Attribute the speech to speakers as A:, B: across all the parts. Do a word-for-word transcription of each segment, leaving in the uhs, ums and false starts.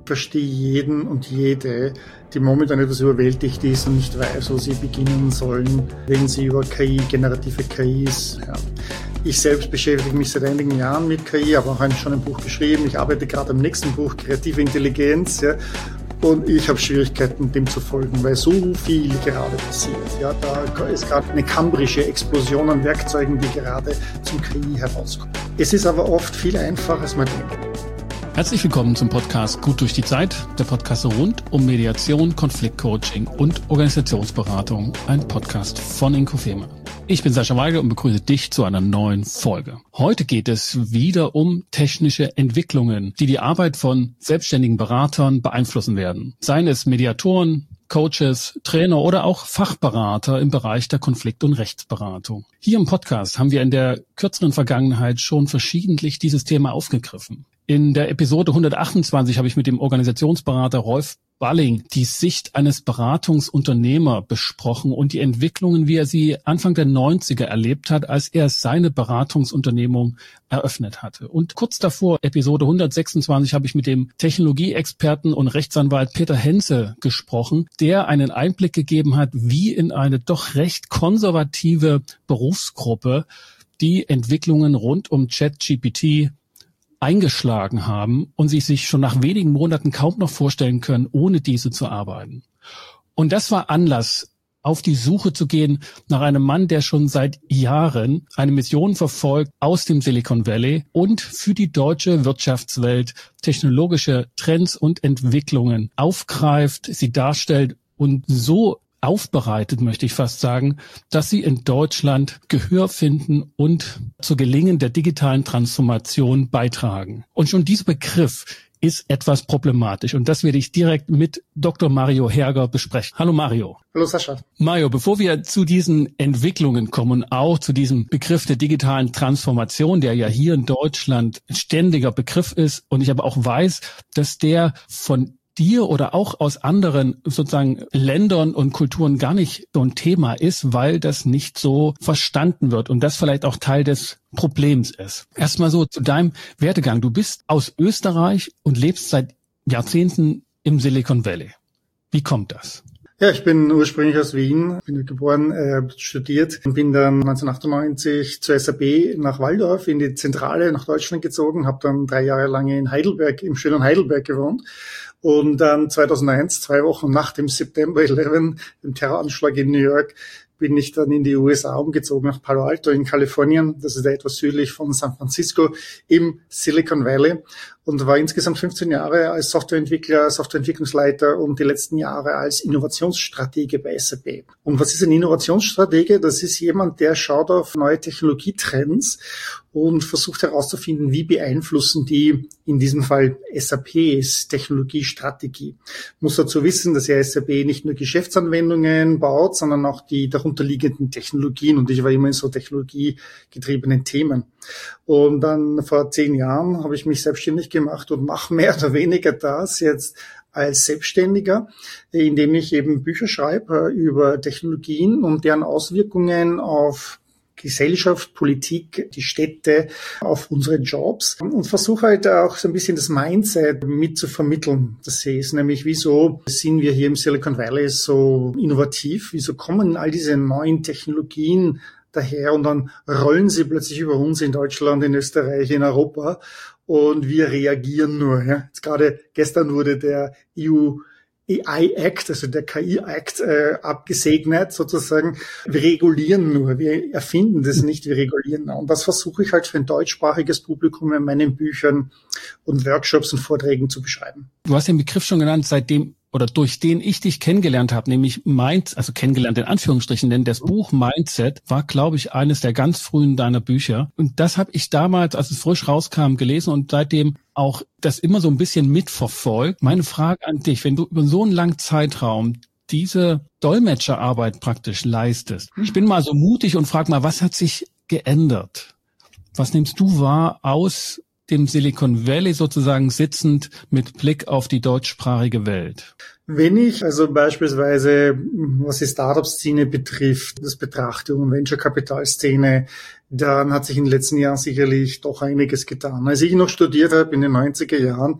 A: verstehe jeden und jede, die momentan etwas überwältigt ist und nicht weiß, wo sie beginnen sollen, wenn sie über K I, generative K Is. Ja. Ich selbst beschäftige mich seit einigen Jahren mit K I, habe auch schon ein Buch geschrieben. Ich arbeite gerade am nächsten Buch, Kreative Intelligenz. Ja. Und ich habe Schwierigkeiten, dem zu folgen, weil so viel gerade passiert. Ja, da ist gerade eine kambrische Explosion an Werkzeugen, die gerade zum K I herauskommen. Es ist aber oft viel einfacher, als man denkt.
B: Herzlich willkommen zum Podcast Gut durch die Zeit, der Podcast rund um Mediation, Konfliktcoaching und Organisationsberatung, ein Podcast von Inkofema. Ich bin Sascha Weigel und begrüße dich zu einer neuen Folge. Heute geht es wieder um technische Entwicklungen, die die Arbeit von selbstständigen Beratern beeinflussen werden. Seien es Mediatoren, Coaches, Trainer oder auch Fachberater im Bereich der Konflikt- und Rechtsberatung. Hier im Podcast haben wir in der kürzeren Vergangenheit schon verschiedentlich dieses Thema aufgegriffen. In der Episode hundertachtundzwanzig habe ich mit dem Organisationsberater Rolf Balling die Sicht eines Beratungsunternehmers besprochen und die Entwicklungen, wie er sie Anfang der neunziger erlebt hat, als er seine Beratungsunternehmung eröffnet hatte. Und kurz davor, Episode hundertsechsundzwanzig, habe ich mit dem Technologieexperten und Rechtsanwalt Peter Henze gesprochen, der einen Einblick gegeben hat, wie in eine doch recht konservative Berufsgruppe die Entwicklungen rund um ChatGPT eingeschlagen haben und sie sich schon nach wenigen Monaten kaum noch vorstellen können, ohne diese zu arbeiten. Und das war Anlass, auf die Suche zu gehen nach einem Mann, der schon seit Jahren eine Mission verfolgt aus dem Silicon Valley und für die deutsche Wirtschaftswelt technologische Trends und Entwicklungen aufgreift, sie darstellt und so aufbereitet, möchte ich fast sagen, dass sie in Deutschland Gehör finden und zu Gelingen der digitalen Transformation beitragen. Und schon dieser Begriff ist etwas problematisch und das werde ich direkt mit Doktor Mario Herger besprechen. Hallo Mario.
A: Hallo Sascha.
B: Mario, bevor wir zu diesen Entwicklungen kommen, auch zu diesem Begriff der digitalen Transformation, der ja hier in Deutschland ein ständiger Begriff ist und ich aber auch weiß, dass der von dir oder auch aus anderen sozusagen Ländern und Kulturen gar nicht so ein Thema ist, weil das nicht so verstanden wird und das vielleicht auch Teil des Problems ist. Erstmal so zu deinem Werdegang. Du bist aus Österreich und lebst seit Jahrzehnten im Silicon Valley. Wie kommt das?
A: Ja, ich bin ursprünglich aus Wien, bin geboren, äh, studiert und bin dann neunzehnhundertachtundneunzig zur S A P nach Walldorf in die Zentrale nach Deutschland gezogen, habe dann drei Jahre lang in Heidelberg, im schönen Heidelberg gewohnt. Und dann zweitausendeins, zwei Wochen nach dem September elf, dem Terroranschlag in New York, bin ich dann in die U S A umgezogen, nach Palo Alto in Kalifornien. Das ist etwas südlich von San Francisco im Silicon Valley und war insgesamt fünfzehn Jahre als Softwareentwickler, Softwareentwicklungsleiter und die letzten Jahre als Innovationsstratege bei S A P. Und was ist ein Innovationsstratege? Das ist jemand, der schaut auf neue Technologietrends und versucht herauszufinden, wie beeinflussen die in diesem Fall S A P's Technologiestrategie. Muss dazu wissen, dass ja S A P nicht nur Geschäftsanwendungen baut, sondern auch die darunterliegenden Technologien. Und ich war immer in so technologiegetriebenen Themen. Und dann vor zehn Jahren habe ich mich selbstständig gemacht und mache mehr oder weniger das jetzt als Selbstständiger, indem ich eben Bücher schreibe über Technologien und deren Auswirkungen auf Gesellschaft, Politik, die Städte, auf unsere Jobs und versuche halt auch so ein bisschen das Mindset mit zu vermitteln. Das ist nämlich, wieso sind wir hier im Silicon Valley so innovativ? Wieso kommen all diese neuen Technologien daher und dann rollen sie plötzlich über uns in Deutschland, in Österreich, in Europa und wir reagieren nur. Ja. Jetzt gerade gestern wurde der E U A I Act, also der K I-Act, äh, abgesegnet sozusagen. Wir regulieren nur, wir erfinden das nicht, wir regulieren nur. Und das versuche ich halt für ein deutschsprachiges Publikum in meinen Büchern und Workshops und Vorträgen zu beschreiben.
B: Du hast den Begriff schon genannt, seitdem oder durch den ich dich kennengelernt habe, nämlich Mind, also kennengelernt in Anführungsstrichen, denn das Buch Mindset war, glaube ich, eines der ganz frühen deiner Bücher. Und das habe ich damals, als es frisch rauskam, gelesen und seitdem auch das immer so ein bisschen mitverfolgt. Meine Frage an dich, wenn du über so einen langen Zeitraum diese Dolmetscherarbeit praktisch leistest, ich bin mal so mutig und frage mal, was hat sich geändert? Was nimmst du wahr aus dem Silicon Valley sozusagen sitzend mit Blick auf die deutschsprachige Welt?
A: Wenn ich also beispielsweise, was die Startup-Szene betrifft, das betrachte und Venture-Capital-Szene, dann hat sich in den letzten Jahren sicherlich doch einiges getan. Als ich noch studiert habe in den neunziger Jahren,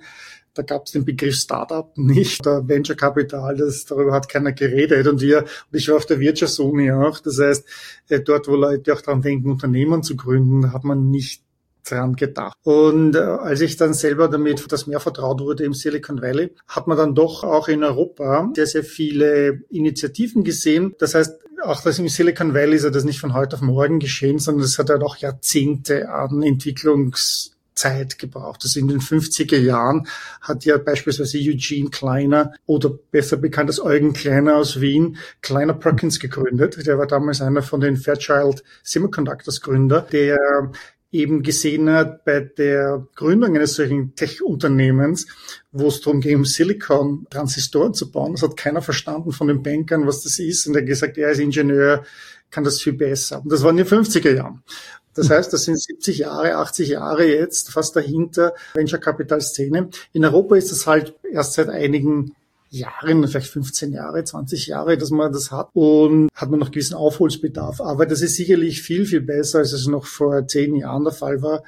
A: Da gab es den Begriff Startup nicht, der Venture Capital, das, darüber hat keiner geredet. Und wir, und ich war auf der Wirtschaftsuni auch, das heißt, dort, wo Leute auch daran denken, Unternehmen zu gründen, da hat man nicht dran gedacht. Und äh, als ich dann selber damit das mehr vertraut wurde im Silicon Valley, hat man dann doch auch in Europa sehr, sehr viele Initiativen gesehen. Das heißt, auch das im Silicon Valley ist ja das nicht von heute auf morgen geschehen, sondern es hat ja doch Jahrzehnte an Entwicklungs Zeit gebraucht. Also in den fünfziger Jahren hat ja beispielsweise Eugene Kleiner oder besser bekannt als Eugen Kleiner aus Wien Kleiner Perkins gegründet. Der war damals einer von den Fairchild Semiconductors Gründer, der eben gesehen hat bei der Gründung eines solchen Tech-Unternehmens, wo es darum ging, um Silicon-Transistoren zu bauen. Das hat keiner verstanden von den Bankern, was das ist. Und er hat gesagt, er als Ingenieur kann das viel besser. Und das war in den fünfziger Jahren. Das heißt, das sind siebzig Jahre, achtzig Jahre jetzt fast dahinter Venture-Capital-Szene. In Europa ist das halt erst seit einigen Jahren, vielleicht fünfzehn Jahre, zwanzig Jahre, dass man das hat und hat man noch gewissen Aufholungsbedarf. Aber das ist sicherlich viel, viel besser, als es noch vor zehn Jahren der Fall war,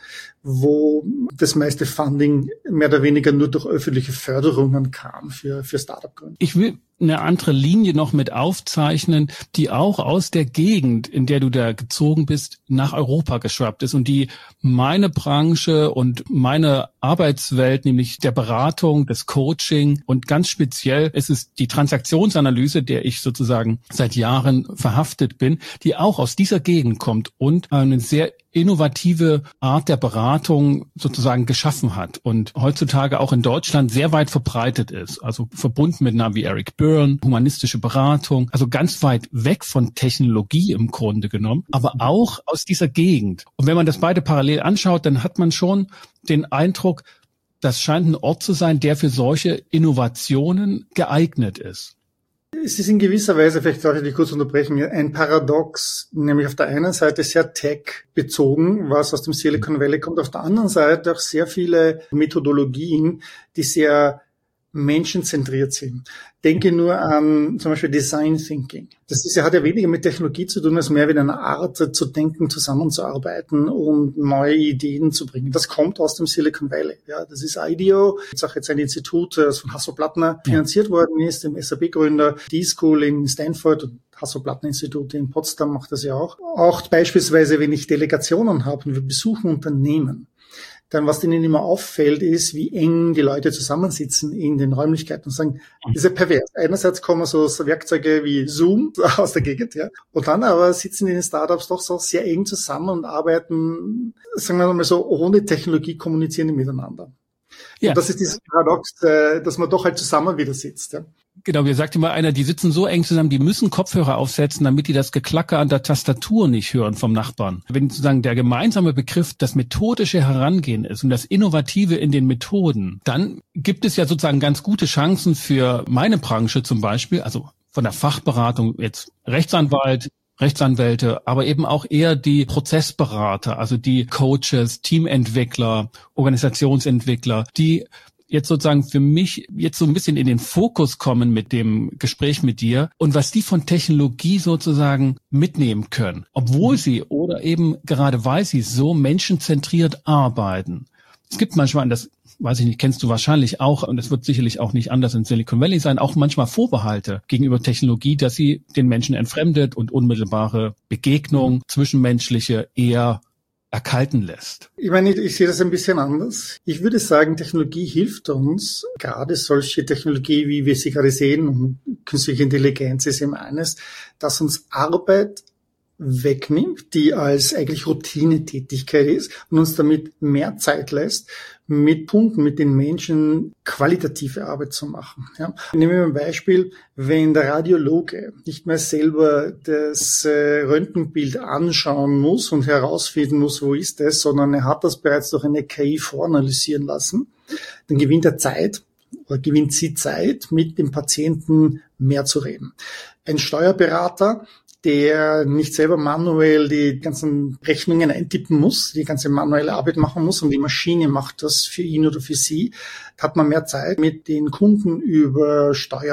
A: wo das meiste Funding mehr oder weniger nur durch öffentliche Förderungen kam für, für Startup-Gründer.
B: Ich will eine andere Linie noch mit aufzeichnen, die auch aus der Gegend, in der du da gezogen bist, nach Europa geschwappt ist und die meine Branche und meine Arbeitswelt, nämlich der Beratung, des Coaching und ganz speziell ist es die Transaktionsanalyse, der ich sozusagen seit Jahren verhaftet bin, die auch aus dieser Gegend kommt und eine sehr innovative Art der Beratung sozusagen geschaffen hat und heutzutage auch in Deutschland sehr weit verbreitet ist. Also verbunden mit Navi Eric Byrne, humanistische Beratung, also ganz weit weg von Technologie im Grunde genommen, aber auch aus dieser Gegend. Und wenn man das beide parallel anschaut, dann hat man schon den Eindruck, das scheint ein Ort zu sein, der für solche Innovationen geeignet ist.
A: Es ist in gewisser Weise, vielleicht darf ich dich kurz unterbrechen, ein Paradox, nämlich auf der einen Seite sehr tech-bezogen, was aus dem Silicon Valley kommt, auf der anderen Seite auch sehr viele Methodologien, die sehr menschenzentriert sind. Denke nur an zum Beispiel Design Thinking. Das ist, hat ja weniger mit Technologie zu tun, als mehr mit einer Art zu denken, zusammenzuarbeiten und neue Ideen zu bringen. Das kommt aus dem Silicon Valley. Ja, das ist IDEO. Das ist auch jetzt ein Institut, das von Hasso-Plattner finanziert worden ist, dem S A P-Gründer. D-School in Stanford und Hasso-Plattner-Institut in Potsdam macht das ja auch. Auch beispielsweise, wenn ich Delegationen habe und wir besuchen Unternehmen, dann was denen immer auffällt, ist, wie eng die Leute zusammensitzen in den Räumlichkeiten und sagen, das ist ja pervers. Einerseits kommen so Werkzeuge wie Zoom aus der Gegend, ja, und dann aber sitzen die in den Startups doch so sehr eng zusammen und arbeiten, sagen wir mal so, ohne Technologie kommunizieren die miteinander. Ja. Und das ist dieses Paradox, dass man doch halt zusammen wieder sitzt, ja.
B: Genau, mir sagte mal einer, die sitzen so eng zusammen, die müssen Kopfhörer aufsetzen, damit die das Geklacker an der Tastatur nicht hören vom Nachbarn. Wenn sozusagen der gemeinsame Begriff das methodische Herangehen ist und das Innovative in den Methoden, dann gibt es ja sozusagen ganz gute Chancen für meine Branche zum Beispiel, also von der Fachberatung jetzt Rechtsanwalt, Rechtsanwälte, aber eben auch eher die Prozessberater, also die Coaches, Teamentwickler, Organisationsentwickler, die jetzt sozusagen für mich jetzt so ein bisschen in den Fokus kommen mit dem Gespräch mit dir und was die von Technologie sozusagen mitnehmen können, obwohl sie oder eben gerade weil sie so menschenzentriert arbeiten. Es gibt manchmal, das weiß ich nicht, kennst du wahrscheinlich auch, und es wird sicherlich auch nicht anders in Silicon Valley sein, auch manchmal Vorbehalte gegenüber Technologie, dass sie den Menschen entfremdet und unmittelbare Begegnung, zwischenmenschliche eher erkalten lässt.
A: Ich meine, ich, ich sehe das ein bisschen anders. Ich würde sagen, Technologie hilft uns, gerade solche Technologie, wie wir sie gerade sehen, und künstliche Intelligenz ist eben eines, dass uns Arbeit wegnimmt, die als eigentlich Routinetätigkeit ist und uns damit mehr Zeit lässt, mit Kunden, mit den Menschen qualitative Arbeit zu machen. Ja. Nehmen wir ein Beispiel, wenn der Radiologe nicht mehr selber das äh, Röntgenbild anschauen muss und herausfinden muss, wo ist es, sondern er hat das bereits durch eine K I voranalysieren lassen, dann gewinnt er Zeit oder gewinnt sie Zeit, mit dem Patienten mehr zu reden. Ein Steuerberater, der nicht selber manuell die ganzen Rechnungen eintippen muss, die ganze manuelle Arbeit machen muss und die Maschine macht das für ihn oder für sie, hat man mehr Zeit, mit den Kunden über Steuer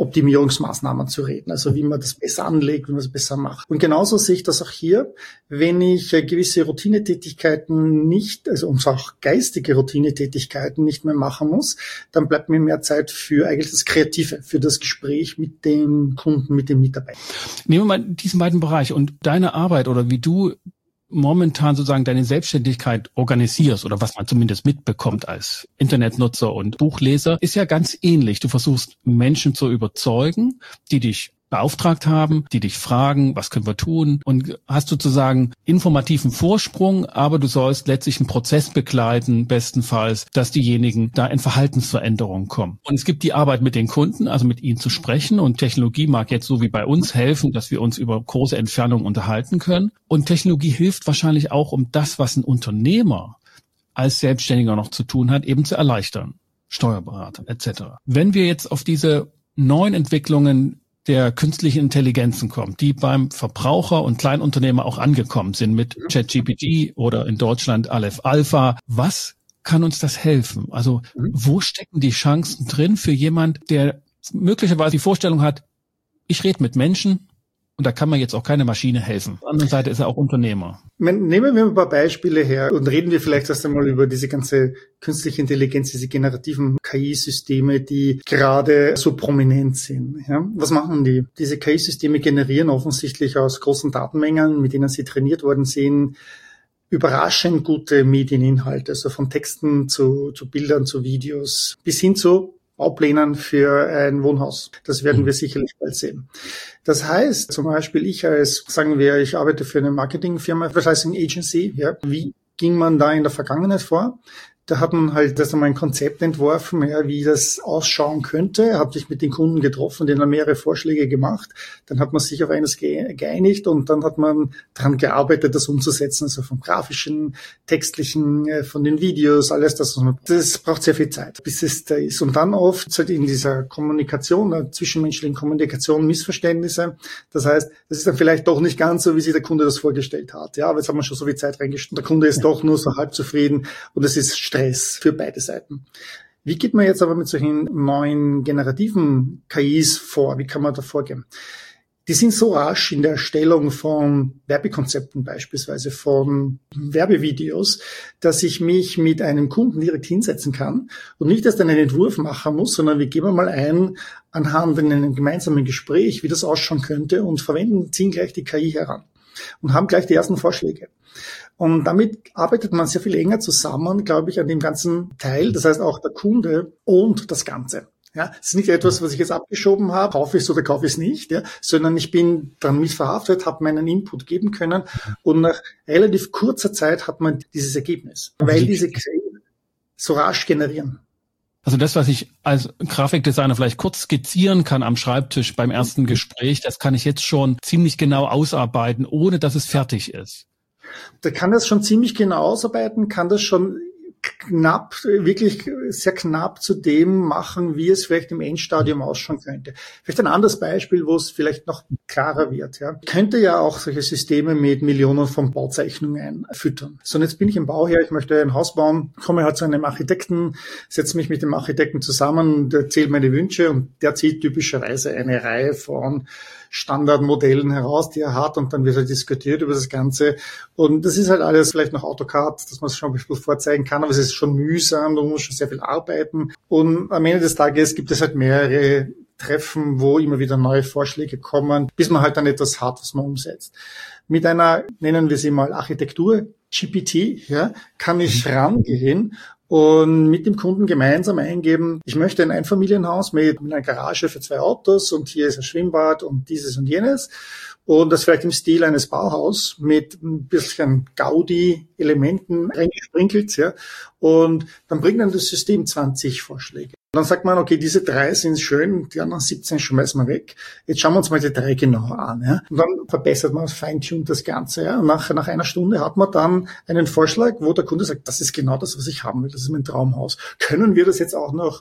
A: Optimierungsmaßnahmen zu reden, also wie man das besser anlegt, wie man es besser macht. Und genauso sehe ich das auch hier, wenn ich gewisse Routinetätigkeiten nicht, also und auch geistige Routinetätigkeiten nicht mehr machen muss, dann bleibt mir mehr Zeit für eigentlich das Kreative, für das Gespräch mit dem Kunden, mit dem Mitarbeiter.
B: Nehmen wir mal diesen beiden Bereich und deine Arbeit oder wie du momentan sozusagen deine Selbstständigkeit organisierst oder was man zumindest mitbekommt als Internetnutzer und Buchleser, ist ja ganz ähnlich. Du versuchst Menschen zu überzeugen, die dich beauftragt haben, die dich fragen, was können wir tun, und hast sozusagen informativen Vorsprung, aber du sollst letztlich einen Prozess begleiten, bestenfalls, dass diejenigen da in Verhaltensveränderungen kommen. Und es gibt die Arbeit mit den Kunden, also mit ihnen zu sprechen, und Technologie mag jetzt so wie bei uns helfen, dass wir uns über große Entfernungen unterhalten können, und Technologie hilft wahrscheinlich auch, um das, was ein Unternehmer als Selbstständiger noch zu tun hat, eben zu erleichtern. Steuerberater et cetera. Wenn wir jetzt auf diese neuen Entwicklungen der künstlichen Intelligenzen kommt, die beim Verbraucher und Kleinunternehmer auch angekommen sind mit ChatGPT oder in Deutschland Aleph Alpha. Was kann uns das helfen? Also wo stecken die Chancen drin für jemand, der möglicherweise die Vorstellung hat, ich rede mit Menschen und da kann mir jetzt auch keine Maschine helfen. Auf der anderen Seite ist er auch Unternehmer.
A: Nehmen wir ein paar Beispiele her und reden wir vielleicht erst einmal über diese ganze künstliche Intelligenz, diese generativen K I-Systeme, die gerade so prominent sind. Ja, was machen die? Diese K I-Systeme generieren offensichtlich aus großen Datenmengen, mit denen sie trainiert worden sind, überraschend gute Medieninhalte, also von Texten zu, zu Bildern, zu Videos, bis hin zu Bauplänen für ein Wohnhaus. Das werden wir sicherlich bald sehen. Das heißt, zum Beispiel ich als, sagen wir, ich arbeite für eine Marketingfirma, Advertising Agency, ja. Wie ging man da in der Vergangenheit vor? Da hat man halt erst einmal ein Konzept entworfen, ja, wie das ausschauen könnte, hat sich mit den Kunden getroffen, denen mehrere Vorschläge gemacht, dann hat man sich auf eines geeinigt und dann hat man daran gearbeitet, das umzusetzen, also vom grafischen, textlichen, von den Videos, alles das, was man, das braucht sehr viel Zeit, bis es da ist. Und dann oft halt in dieser Kommunikation, der zwischenmenschlichen Kommunikation Missverständnisse. Das heißt, das ist dann vielleicht doch nicht ganz so, wie sich der Kunde das vorgestellt hat. Ja, aber jetzt haben wir schon so viel Zeit reingesteckt. Der Kunde ist ja doch nur so halb zufrieden und es ist Stress für beide Seiten. Wie geht man jetzt aber mit solchen neuen generativen K Is vor? Wie kann man da vorgehen? Die sind so rasch in der Erstellung von Werbekonzepten, beispielsweise von Werbevideos, dass ich mich mit einem Kunden direkt hinsetzen kann und nicht erst einen Entwurf machen muss, sondern wir geben mal ein anhand in einem gemeinsamen Gespräch, wie das ausschauen könnte, und verwenden, ziehen gleich die K I heran und haben gleich die ersten Vorschläge. Und damit arbeitet man sehr viel enger zusammen, glaube ich, an dem ganzen Teil. Das heißt, auch der Kunde und das Ganze. Ja, es ist nicht etwas, was ich jetzt abgeschoben habe, kaufe ich es oder kaufe ich es nicht, ja, sondern ich bin dann mitverhaftet, habe meinen Input geben können und nach relativ kurzer Zeit hat man dieses Ergebnis, weil diese K I so rasch generieren.
B: Also das, was ich als Grafikdesigner vielleicht kurz skizzieren kann am Schreibtisch beim ersten Gespräch, das kann ich jetzt schon ziemlich genau ausarbeiten, ohne dass es fertig ist.
A: Da kann das schon ziemlich genau ausarbeiten, kann das schon knapp, wirklich sehr knapp zu dem machen, wie es vielleicht im Endstadium ausschauen könnte. Vielleicht ein anderes Beispiel, wo es vielleicht noch klarer wird. Ja, könnte ja auch solche Systeme mit Millionen von Bauzeichnungen füttern. So, und jetzt bin ich im Bauherr, ich möchte ein Haus bauen, komme halt zu einem Architekten, setze mich mit dem Architekten zusammen und erzähle meine Wünsche und der zieht typischerweise eine Reihe von Standardmodellen heraus, die er hat, und dann wird halt diskutiert über das Ganze. Und das ist halt alles vielleicht noch AutoCAD, dass man es schon ein bisschen vorzeigen kann, aber es ist schon mühsam, da muss man schon sehr viel arbeiten. Und am Ende des Tages gibt es halt mehrere Treffen, wo immer wieder neue Vorschläge kommen, bis man halt dann etwas hat, was man umsetzt. Mit einer, nennen wir sie mal Architektur, G P T, ja, kann ich rangehen und mit dem Kunden gemeinsam eingeben, ich möchte ein Einfamilienhaus mit einer Garage für zwei Autos und hier ist ein Schwimmbad und dieses und jenes. Und das vielleicht im Stil eines Bauhaus mit ein bisschen Gaudi-Elementen reingesprinkelt, ja. Und dann bringt dann das System zwanzig Vorschläge. Und dann sagt man, okay, diese drei sind schön, die anderen siebzehn schmeißen wir weg. Jetzt schauen wir uns mal die drei genauer an, ja. Und dann verbessert man, feintuned das Ganze, ja. Und nach, nach einer Stunde hat man dann einen Vorschlag, wo der Kunde sagt, das ist genau das, was ich haben will. Das ist mein Traumhaus. Können wir das jetzt auch noch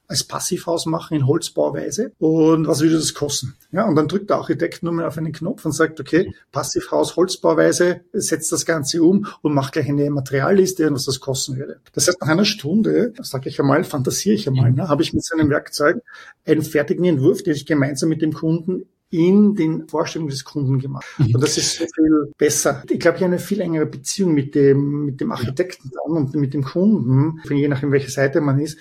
A: als Passivhaus machen in Holzbauweise und was würde das kosten? Ja, und dann drückt der Architekt nur mal auf einen Knopf und sagt, okay, Passivhaus, Holzbauweise, setzt das Ganze um und macht gleich eine Materialliste und was das kosten würde. Das heißt, nach einer Stunde, sage ich einmal, fantasiere ich einmal, ne, habe ich mit seinem Werkzeug einen fertigen Entwurf, den ich gemeinsam mit dem Kunden in den Vorstellungen des Kunden gemacht. Und das ist so viel besser. Ich glaube, ich habe eine viel engere Beziehung mit dem, mit dem Architekten dann und mit dem Kunden, je nachdem, welche Seite man ist.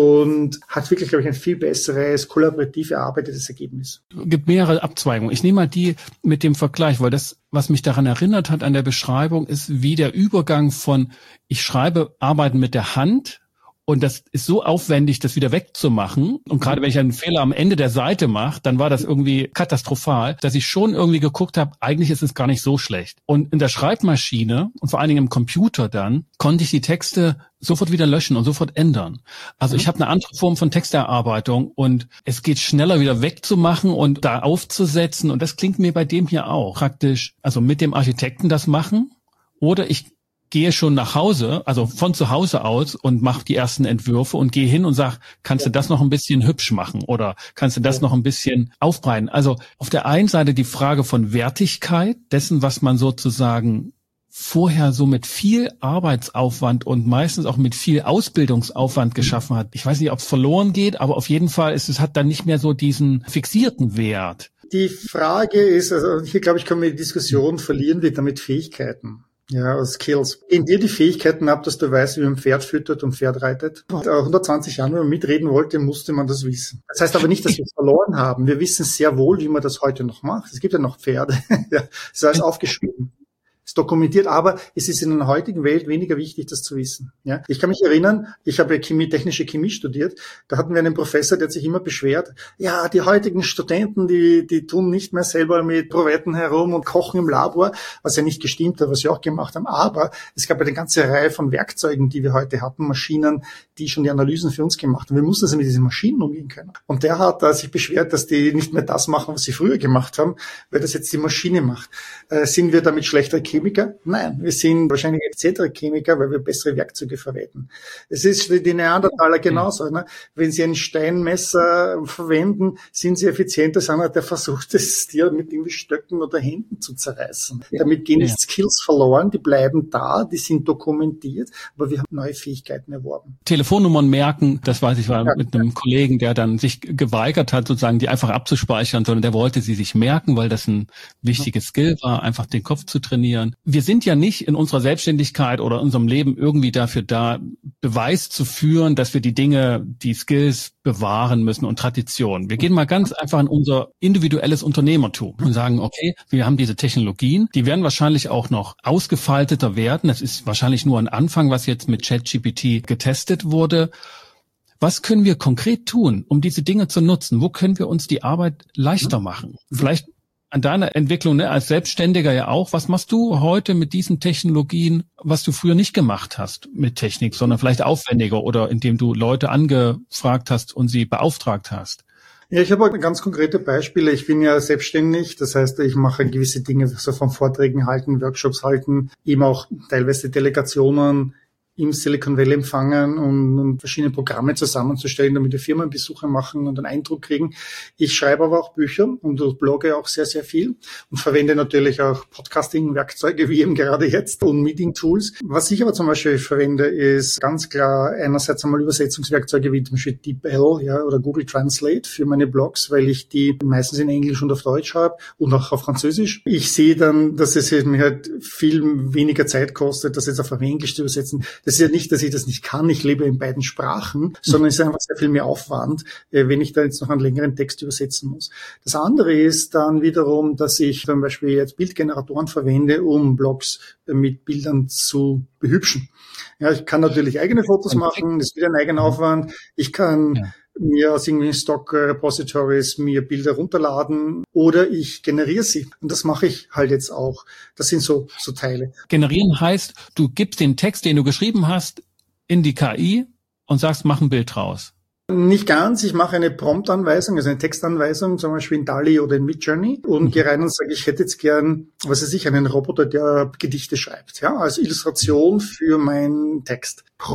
A: Und hat wirklich, glaube ich, ein viel besseres, kollaborativ erarbeitetes Ergebnis.
B: Es gibt mehrere Abzweigungen. Ich nehme mal die mit dem Vergleich, weil das, was mich daran erinnert hat an der Beschreibung, ist wie der Übergang von, ich schreibe Arbeiten mit der Hand, und das ist so aufwendig, das wieder wegzumachen. Und gerade wenn ich einen Fehler am Ende der Seite mache, dann war das irgendwie katastrophal, dass ich schon irgendwie geguckt habe, eigentlich ist es gar nicht so schlecht. Und in der Schreibmaschine und vor allen Dingen im Computer dann, konnte ich die Texte sofort wieder löschen und sofort ändern. Also ich habe eine andere Form von Texterarbeitung und es geht schneller wieder wegzumachen und da aufzusetzen. Und das klingt mir bei dem hier auch praktisch, also mit dem Architekten das machen oder ich gehe schon nach Hause, also von zu Hause aus und mache die ersten Entwürfe und gehe hin und sag, kannst du das noch ein bisschen hübsch machen oder kannst du das noch ein bisschen aufbreiten? Also auf der einen Seite die Frage von Wertigkeit dessen, was man sozusagen vorher so mit viel Arbeitsaufwand und meistens auch mit viel Ausbildungsaufwand geschaffen hat. Ich weiß nicht, ob es verloren geht, aber auf jeden Fall ist es hat dann nicht mehr so diesen fixierten Wert.
A: Die Frage ist, also hier glaube ich, können wir die Diskussion verlieren, wir damit Fähigkeiten. Ja, Skills. In dir die Fähigkeiten ab, dass du weißt, wie man ein Pferd füttert und Pferd reitet. Vor hundertzwanzig Jahren, wenn man mitreden wollte, musste man das wissen. Das heißt aber nicht, dass wir es verloren haben. Wir wissen sehr wohl, wie man das heute noch macht. Es gibt ja noch Pferde. Ja, das ist alles aufgeschrieben. Ist dokumentiert, aber es ist in der heutigen Welt weniger wichtig, das zu wissen. Ja, ich kann mich erinnern, ich habe ja Chemie, technische Chemie studiert, da hatten wir einen Professor, der hat sich immer beschwert, ja, die heutigen Studenten, die die tun nicht mehr selber mit Provetten herum und kochen im Labor, was ja nicht gestimmt hat, was wir auch gemacht haben, aber es gab ja eine ganze Reihe von Werkzeugen, die wir heute hatten, Maschinen, die schon die Analysen für uns gemacht haben. Wir mussten also mit diesen Maschinen umgehen können. Und der hat uh, sich beschwert, dass die nicht mehr das machen, was sie früher gemacht haben, weil das jetzt die Maschine macht. Äh, sind wir damit schlechter Chemiker? Nein, wir sind wahrscheinlich effizientere Chemiker, weil wir bessere Werkzeuge verwenden. Es ist für die Neandertaler genauso. Ne? Wenn sie ein Steinmesser verwenden, sind sie effizienter, als einer, der versucht, das Tier mit irgendwie Stöcken oder Händen zu zerreißen. Ja. Damit gehen nicht ja. Skills verloren, die bleiben da, die sind dokumentiert, aber wir haben neue Fähigkeiten erworben.
B: Telefonnummern merken, das weiß ich, war ja, mit einem ja. Kollegen, der dann sich geweigert hat, sozusagen die einfach abzuspeichern, sondern der wollte sie sich merken, weil das ein wichtiges ja. Skill war, einfach den Kopf zu trainieren. Wir sind ja nicht in unserer Selbstständigkeit oder in unserem Leben irgendwie dafür da, Beweis zu führen, dass wir die Dinge, die Skills bewahren müssen und Tradition. Wir gehen mal ganz einfach in unser individuelles Unternehmertum und sagen, okay, wir haben diese Technologien, die werden wahrscheinlich auch noch ausgefalteter werden. Das ist wahrscheinlich nur ein Anfang, was jetzt mit ChatGPT getestet wurde. Was können wir konkret tun, um diese Dinge zu nutzen? Wo können wir uns die Arbeit leichter machen? Vielleicht an deiner Entwicklung, ne, als Selbstständiger ja auch. Was machst du heute mit diesen Technologien, was du früher nicht gemacht hast mit Technik, sondern vielleicht aufwendiger oder indem du Leute angefragt hast und sie beauftragt hast?
A: Ja, ich habe auch ganz konkrete Beispiele. Ich bin ja selbstständig, das heißt, ich mache gewisse Dinge, so von Vorträgen halten, Workshops halten, eben auch teilweise Delegationen im Silicon Valley empfangen und, und verschiedene Programme zusammenzustellen, damit wir Firmenbesuche machen und einen Eindruck kriegen. Ich schreibe aber auch Bücher und blogge auch sehr, sehr viel und verwende natürlich auch Podcasting-Werkzeuge, wie eben gerade jetzt, und Meeting-Tools. Was ich aber zum Beispiel verwende, ist ganz klar einerseits einmal Übersetzungswerkzeuge wie zum Beispiel DeepL, ja, oder Google Translate für meine Blogs, weil ich die meistens in Englisch und auf Deutsch habe und auch auf Französisch. Ich sehe dann, dass es mir halt viel weniger Zeit kostet, das jetzt auf Englisch zu übersetzen. Das ist ja nicht, dass ich das nicht kann, ich lebe in beiden Sprachen, sondern es ist einfach sehr viel mehr Aufwand, wenn ich da jetzt noch einen längeren Text übersetzen muss. Das andere ist dann wiederum, dass ich zum Beispiel jetzt Bildgeneratoren verwende, um Blogs mit Bildern zu behübschen. Ja, ich kann natürlich eigene Fotos machen, das ist wieder ein eigener Aufwand. Ich kann ja. mir aus irgendwelchen Stock-Repositories mir Bilder runterladen oder ich generiere sie. Und das mache ich halt jetzt auch. Das sind so, so Teile.
B: Generieren heißt, du gibst den Text, den du geschrieben hast, in die K I und sagst, mach ein Bild draus.
A: Nicht ganz. Ich mache eine Prompt-Anweisung, also eine Textanweisung, zum Beispiel in DALL-E oder in Midjourney, und mhm. gehe rein und sage, ich hätte jetzt gern, was weiß ich, einen Roboter, der Gedichte schreibt, ja, als Illustration für meinen Text. Prompt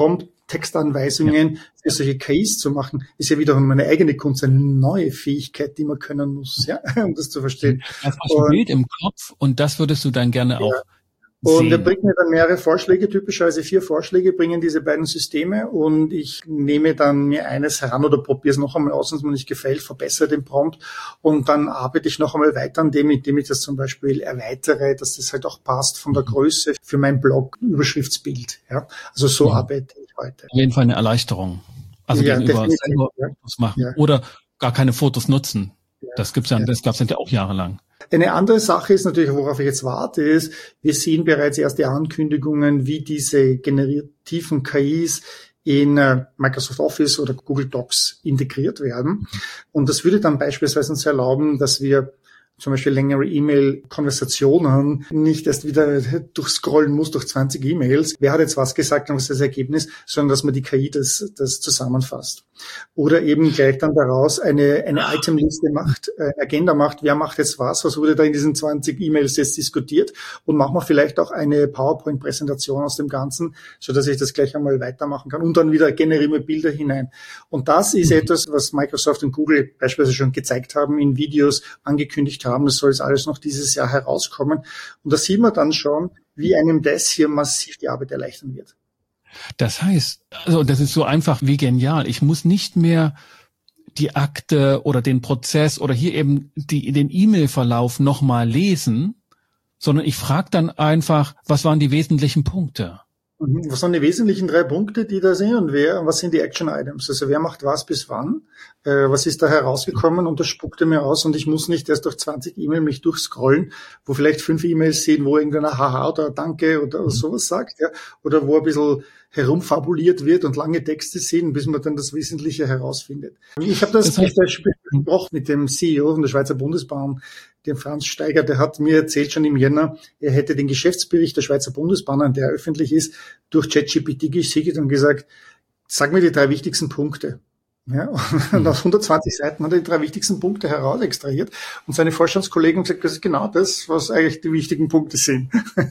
A: Textanweisungen ja. für solche K Is zu machen, ist ja wiederum meine eigene Kunst, eine neue Fähigkeit, die man können muss, ja, um das zu verstehen.
B: Du hast ein Bild im Kopf und das würdest du dann gerne ja. auch
A: Und er bringt mir dann mehrere Vorschläge, typischerweise vier Vorschläge bringen diese beiden Systeme und ich nehme dann mir eines heran oder probiere es noch einmal aus, wenn es mir nicht gefällt, verbessere den Prompt und dann arbeite ich noch einmal weiter an dem, indem ich das zum Beispiel erweitere, dass das halt auch passt von der Größe für mein Blog, Überschriftsbild. Ja, also so ja. arbeite ich heute.
B: Auf jeden Fall eine Erleichterung. Also
A: ja,
B: gegenüber selber ja. Fotos machen ja. oder gar keine Fotos nutzen. Ja. Das gibt's ja, ja. das gab's ja auch jahrelang.
A: Eine andere Sache ist natürlich, worauf ich jetzt warte, ist, wir sehen bereits erste Ankündigungen, wie diese generativen K Is in Microsoft Office oder Google Docs integriert werden. Und das würde dann beispielsweise uns erlauben, dass wir zum Beispiel längere E-Mail-Konversationen nicht erst wieder durchscrollen muss durch zwanzig E-Mails. Wer hat jetzt was gesagt und was ist das Ergebnis, sondern dass man die K I das, das zusammenfasst. Oder eben gleich dann daraus eine, eine Itemliste macht, äh, Agenda macht, wer macht jetzt was, was wurde da in diesen zwanzig E-Mails jetzt diskutiert und machen wir vielleicht auch eine PowerPoint-Präsentation aus dem Ganzen, so dass ich das gleich einmal weitermachen kann und dann wieder generieren wir Bilder hinein. Und das ist etwas, was Microsoft und Google beispielsweise schon gezeigt haben, in Videos angekündigt haben. Das soll jetzt alles noch dieses Jahr herauskommen. Und da sieht man dann schon, wie einem das hier massiv die Arbeit erleichtern wird.
B: Das heißt, also das ist so einfach wie genial. Ich muss nicht mehr die Akte oder den Prozess oder hier eben die, den E-Mail-Verlauf nochmal lesen, sondern ich frage dann einfach, was waren die wesentlichen Punkte?
A: Was sind die wesentlichen drei Punkte, die da sind und wer, was sind die Action Items? Also wer macht was bis wann? Äh, was ist da herausgekommen? Und das spuckt er mir aus und ich muss nicht erst durch zwanzig E-Mail mich durchscrollen, wo vielleicht fünf E-Mails sehen, wo irgendeiner Haha oder Danke oder sowas sagt, ja, oder wo ein bisschen herumfabuliert wird und lange Texte sind, bis man dann das Wesentliche herausfindet. Ich habe das, das heißt, besprochen mit dem C E O von der Schweizer Bundesbahn, dem Franz Steiger, der hat mir erzählt schon im Jänner, er hätte den Geschäftsbericht der Schweizer Bundesbahn, der öffentlich ist, durch ChatGPT gesichert und gesagt, sag mir die drei wichtigsten Punkte. Ja, und auf hundertzwanzig Seiten hat er die drei wichtigsten Punkte heraus extrahiert und seine Vorstandskollegen haben gesagt, das ist genau das, was eigentlich die wichtigen Punkte sind.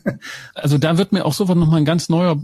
B: Also da wird mir auch sofort nochmal ein ganz neuer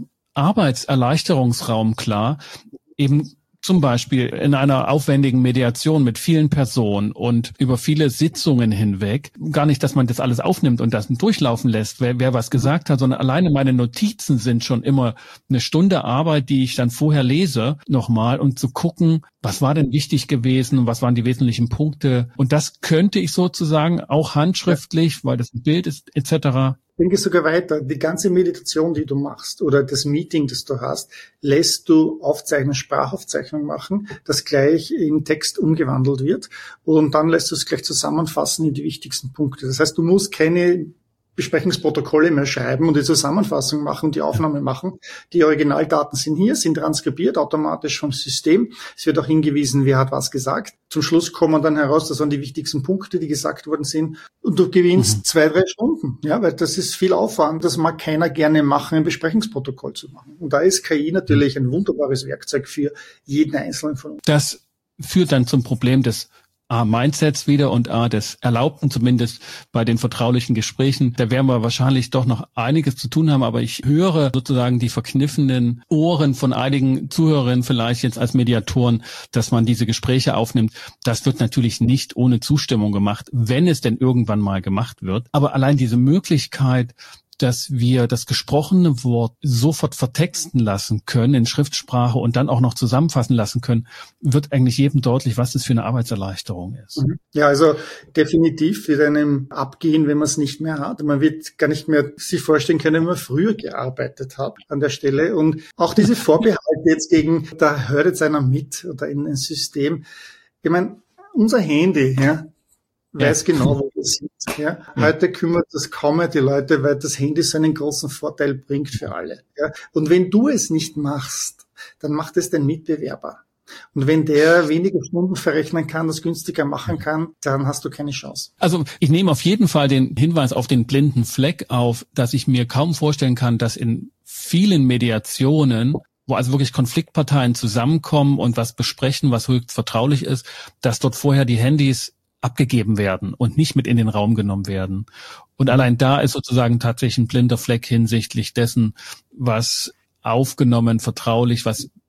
B: Arbeitserleichterungsraum klar, eben zum Beispiel in einer aufwendigen Mediation mit vielen Personen und über viele Sitzungen hinweg, gar nicht, dass man das alles aufnimmt und das durchlaufen lässt, wer, wer was gesagt hat, sondern alleine meine Notizen sind schon immer eine Stunde Arbeit, die ich dann vorher lese, nochmal, um zu gucken, was war denn wichtig gewesen, was waren die wesentlichen Punkte. Und das könnte ich sozusagen auch handschriftlich, weil das ein Bild ist, et cetera.
A: Ich denke sogar weiter. Die ganze Meditation, die du machst oder das Meeting, das du hast, lässt du Aufzeichnen, Sprachaufzeichnung machen, das gleich in Text umgewandelt wird und dann lässt du es gleich zusammenfassen in die wichtigsten Punkte. Das heißt, du musst keine Besprechungsprotokolle mehr schreiben und die Zusammenfassung machen, die Aufnahme machen. Die Originaldaten sind hier, sind transkribiert automatisch vom System. Es wird auch hingewiesen, wer hat was gesagt. Zum Schluss kommen dann heraus, das waren die wichtigsten Punkte, die gesagt worden sind. Und du gewinnst mhm. zwei, drei Stunden. Ja, weil das ist viel Aufwand. Das mag keiner gerne machen, ein Besprechungsprotokoll zu machen. Und da ist K I natürlich ein wunderbares Werkzeug für jeden Einzelnen von uns.
B: Das führt dann zum Problem des A, Mindsets wieder und A, des Erlaubten, zumindest bei den vertraulichen Gesprächen. Da werden wir wahrscheinlich doch noch einiges zu tun haben, aber ich höre sozusagen die verkniffenen Ohren von einigen Zuhörerinnen vielleicht jetzt als Mediatoren, dass man diese Gespräche aufnimmt. Das wird natürlich nicht ohne Zustimmung gemacht, wenn es denn irgendwann mal gemacht wird. Aber allein diese Möglichkeit, dass wir das gesprochene Wort sofort vertexten lassen können in Schriftsprache und dann auch noch zusammenfassen lassen können, wird eigentlich jedem deutlich, was das für eine Arbeitserleichterung ist.
A: Ja, also definitiv wird einem abgehen, wenn man es nicht mehr hat. Man wird gar nicht mehr sich vorstellen können, wie man früher gearbeitet hat an der Stelle. Und auch diese Vorbehalte jetzt gegen, da hört jetzt einer mit oder in ein System. Ich meine, unser Handy, ja, weiß ja genau, wo wir sind. Ja. Heute kümmert das kaum mehr die Leute, weil das Handy so einen großen Vorteil bringt für alle. Ja. Und wenn du es nicht machst, dann macht es dein Mitbewerber. Und wenn der weniger Stunden verrechnen kann, das günstiger machen kann, dann hast du keine Chance.
B: Also ich nehme auf jeden Fall den Hinweis auf den blinden Fleck auf, dass ich mir kaum vorstellen kann, dass in vielen Mediationen, wo also wirklich Konfliktparteien zusammenkommen und was besprechen, was höchst vertraulich ist, dass dort vorher die Handys abgegeben werden und nicht mit in den Raum genommen werden. Und allein da ist sozusagen tatsächlich ein blinder Fleck hinsichtlich dessen, was aufgenommen, vertraulich, was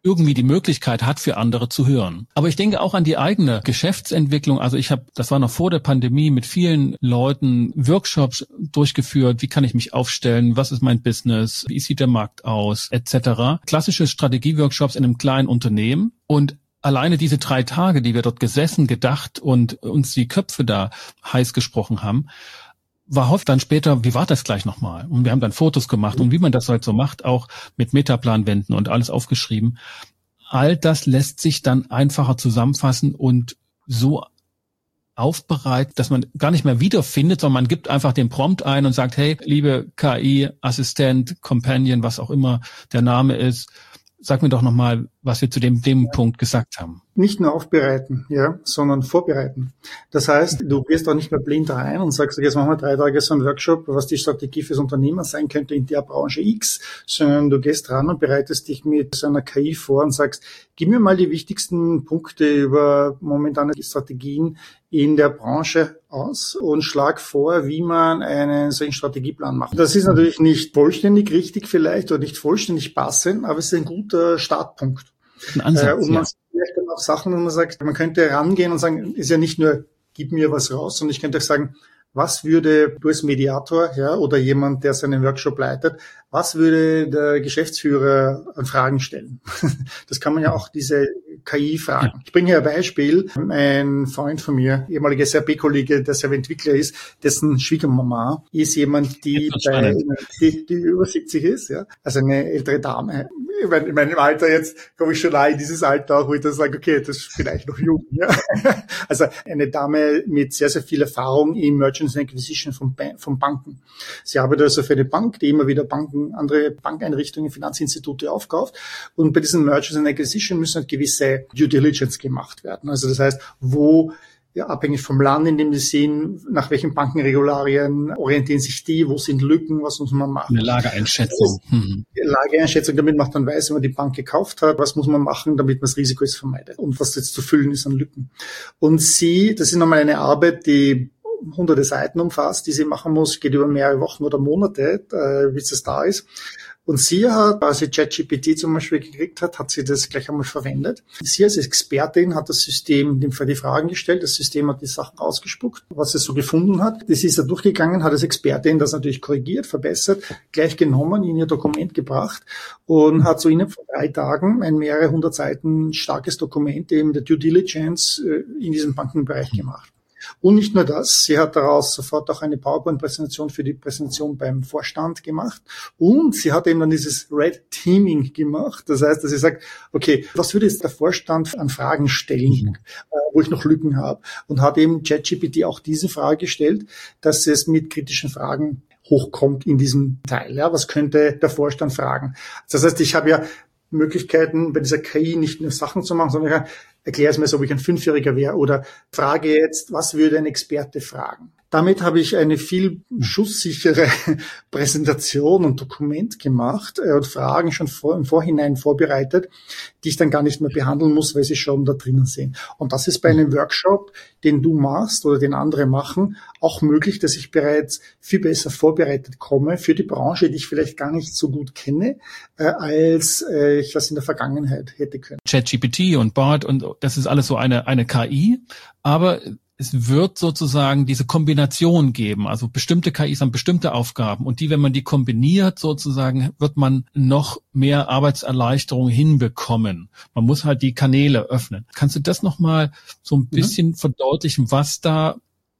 B: irgendwie die Möglichkeit hat, für andere zu hören. Aber ich denke auch an die eigene Geschäftsentwicklung. Also ich habe, das war noch vor der Pandemie, mit vielen Leuten Workshops durchgeführt. Wie kann ich mich aufstellen? Was ist mein Business? Wie sieht der Markt aus? Etc. Klassische Strategieworkshops in einem kleinen Unternehmen. Und alleine diese drei Tage, die wir dort gesessen, gedacht und uns die Köpfe da heiß gesprochen haben, war oft dann später, wie war das gleich nochmal? Und wir haben dann Fotos gemacht und wie man das halt so macht, auch mit Metaplanwänden und alles aufgeschrieben. All das lässt sich dann einfacher zusammenfassen und so aufbereiten, dass man gar nicht mehr wiederfindet, sondern man gibt einfach den Prompt ein und sagt, hey, liebe K I, Assistent, Companion, was auch immer der Name ist, sag mir doch nochmal, was wir zu dem, dem Punkt gesagt haben.
A: Nicht nur aufbereiten, ja, sondern vorbereiten. Das heißt, du gehst auch nicht mehr blind rein und sagst, jetzt machen wir drei Tage so einen Workshop, was die Strategie fürs Unternehmen sein könnte in der Branche X, sondern du gehst ran und bereitest dich mit so einer K I vor und sagst, gib mir mal die wichtigsten Punkte über momentane Strategien in der Branche aus und schlag vor, wie man einen solchen Strategieplan macht. Das ist natürlich nicht vollständig richtig vielleicht oder nicht vollständig passend, aber es ist ein guter Startpunkt.
B: Ein Ansatz,
A: äh, und man
B: ja.
A: sieht vielleicht dann auch Sachen, wo man sagt, man könnte rangehen und sagen, ist ja nicht nur, gib mir was raus, sondern ich könnte auch sagen, was würde du als Mediator, ja, oder jemand, der seinen Workshop leitet, was würde der Geschäftsführer an Fragen stellen? Das kann man ja auch diese K I fragen. Ich bringe hier ein Beispiel. Ein Freund von mir, ehemaliger S A P-Kollege, der selber Entwickler ist, dessen Schwiegermama ist jemand, die bei, die, die über siebzig ist, ja, also eine ältere Dame. In meinem Alter jetzt komme ich schon nahe in dieses Alter auch, wo ich dann sage, okay, das ist vielleicht noch jung, ja. Also eine Dame mit sehr, sehr viel Erfahrung im Merchants and Acquisition von, von Banken. Sie arbeitet also für eine Bank, die immer wieder Banken, andere Bankeinrichtungen, Finanzinstitute aufkauft. Und bei diesen Mergers and Acquisition müssen halt gewisse Due Diligence gemacht werden. Also das heißt, wo, ja, abhängig vom Land, in dem sie sind, nach welchen Bankenregularien orientieren sich die, wo sind Lücken, was muss man machen.
B: Eine Lageeinschätzung.
A: Mhm. Lageeinschätzung, damit man dann weiß, wenn man die Bank gekauft hat, was muss man machen, damit man das Risiko jetzt vermeidet und was jetzt zu füllen ist an Lücken. Und sie, das ist nochmal eine Arbeit, die hunderte Seiten umfasst, die sie machen muss, geht über mehrere Wochen oder Monate, äh, bis es da ist. Und sie hat, als sie ChatGPT zum Beispiel gekriegt hat, hat sie das gleich einmal verwendet. Sie als Expertin hat das System in dem Fall die Fragen gestellt, das System hat die Sachen ausgespuckt, was es so gefunden hat. Das ist da durchgegangen, hat als Expertin das natürlich korrigiert, verbessert, gleich genommen, in ihr Dokument gebracht und hat so innerhalb von drei Tagen ein mehrere hundert Seiten starkes Dokument eben der Due Diligence in diesem Bankenbereich gemacht. Und nicht nur das, sie hat daraus sofort auch eine PowerPoint-Präsentation für die Präsentation beim Vorstand gemacht und sie hat eben dann dieses Red Teaming gemacht. Das heißt, dass sie sagt, okay, was würde jetzt der Vorstand an Fragen stellen, mhm. äh, wo ich noch Lücken habe? Und hat eben ChatGPT auch diese Frage gestellt, dass es mit kritischen Fragen hochkommt in diesem Teil. Ja, was könnte der Vorstand fragen? Das heißt, ich habe ja Möglichkeiten, bei dieser K I nicht nur Sachen zu machen, sondern ich kann, erklär es mir so, ob ich ein Fünfjähriger wäre oder frage jetzt, was würde ein Experte fragen? Damit habe ich eine viel schusssichere Präsentation und Dokument gemacht äh, und Fragen schon vor, im Vorhinein vorbereitet, die ich dann gar nicht mehr behandeln muss, weil sie schon da drinnen sind. Und das ist bei einem Workshop, den du machst oder den andere machen, auch möglich, dass ich bereits viel besser vorbereitet komme für die Branche, die ich vielleicht gar nicht so gut kenne, äh, als äh, ich das in der Vergangenheit hätte können.
B: ChatGPT und Bard und das ist alles so eine eine K I, aber es wird sozusagen diese Kombination geben, also bestimmte K Is haben bestimmte Aufgaben und die, wenn man die kombiniert sozusagen, wird man noch mehr Arbeitserleichterung hinbekommen. Man muss halt die Kanäle öffnen. Kannst du das nochmal so ein bisschen mhm. verdeutlichen, was da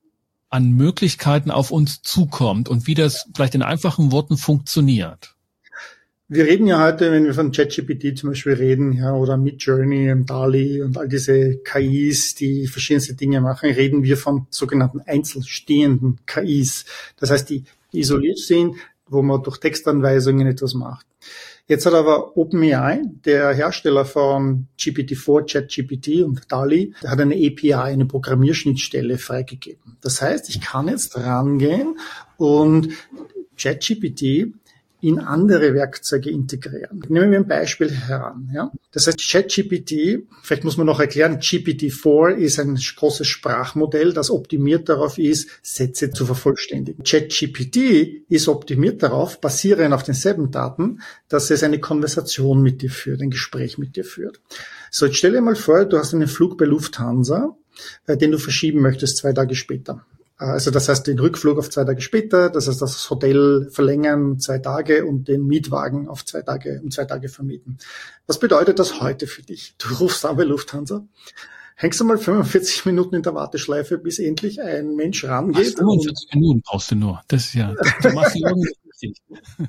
B: an Möglichkeiten auf uns zukommt und wie das vielleicht in einfachen Worten funktioniert?
A: Wir reden ja heute, wenn wir von ChatGPT zum Beispiel reden, ja, oder Midjourney und DALL-E und all diese K Is, die verschiedenste Dinge machen, reden wir von sogenannten einzelstehenden K Is. Das heißt, die isoliert sind, wo man durch Textanweisungen etwas macht. Jetzt hat aber OpenAI, der Hersteller von G P T vier, ChatGPT und DALL-E, der hat eine A P I, eine Programmierschnittstelle freigegeben. Das heißt, ich kann jetzt rangehen und ChatGPT in andere Werkzeuge integrieren. Nehmen wir ein Beispiel heran. Ja? Das heißt, ChatGPT, vielleicht muss man noch erklären, G P T vier ist ein großes Sprachmodell, das optimiert darauf ist, Sätze zu vervollständigen. ChatGPT ist optimiert darauf, basierend auf denselben Daten, dass es eine Konversation mit dir führt, ein Gespräch mit dir führt. So, jetzt stell dir mal vor, du hast einen Flug bei Lufthansa, den du verschieben möchtest zwei Tage später. Also das heißt den Rückflug auf zwei Tage später, das heißt das Hotel verlängern zwei Tage und den Mietwagen auf zwei Tage, um zwei Tage vermieten. Was bedeutet das heute für dich? Du rufst an bei Lufthansa, hängst du mal fünfundvierzig Minuten in der Warteschleife, bis endlich ein Mensch rangeht.
B: fünfundvierzig Minuten brauchst du nur. Das ist ja, du machst die irgendwie richtig.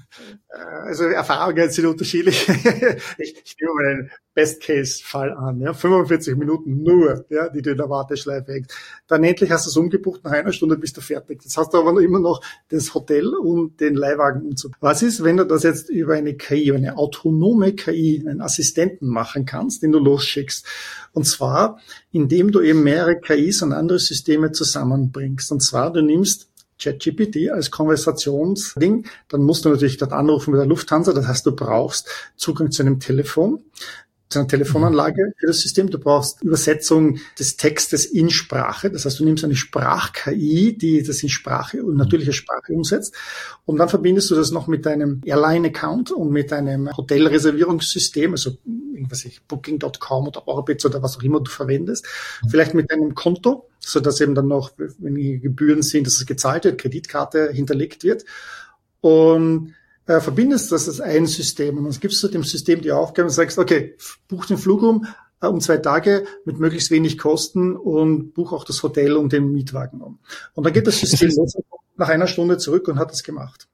A: Also Erfahrungen sind unterschiedlich. Ich, ich nehme mal einen Best-Case-Fall an, ja, fünfundvierzig Minuten nur, ja, die du in der Warteschleife hängst. Dann endlich hast du es umgebucht, nach einer Stunde bist du fertig. Jetzt hast du aber noch immer noch das Hotel und den Leihwagen und so. Was ist, wenn du das jetzt über eine K I, eine autonome K I, einen Assistenten machen kannst, den du losschickst? Und zwar, indem du eben mehrere K Is und andere Systeme zusammenbringst. Und zwar, du nimmst ChatGPT als Konversationsding, dann musst du natürlich dort anrufen bei der Lufthansa, das heißt, du brauchst Zugang zu einem Telefon, zu einer Telefonanlage für das System, du brauchst Übersetzung des Textes in Sprache, das heißt, du nimmst eine Sprach-K I, die das in Sprache, in natürliche Sprache umsetzt, und dann verbindest du das noch mit deinem Airline-Account und mit deinem Hotelreservierungssystem, also irgendwas ich, Booking Punkt com oder Orbitz oder was auch immer du verwendest, vielleicht mit deinem Konto, so dass eben dann noch, wenn die Gebühren sind, dass es gezahlt wird, Kreditkarte hinterlegt wird, und äh, verbindest das als ein System, und dann gibst du dem System die Aufgabe und sagst, okay, buch den Flug um, äh, um zwei Tage mit möglichst wenig Kosten und buch auch das Hotel und den Mietwagen um. Und dann geht das System los, nach einer Stunde zurück und hat das gemacht.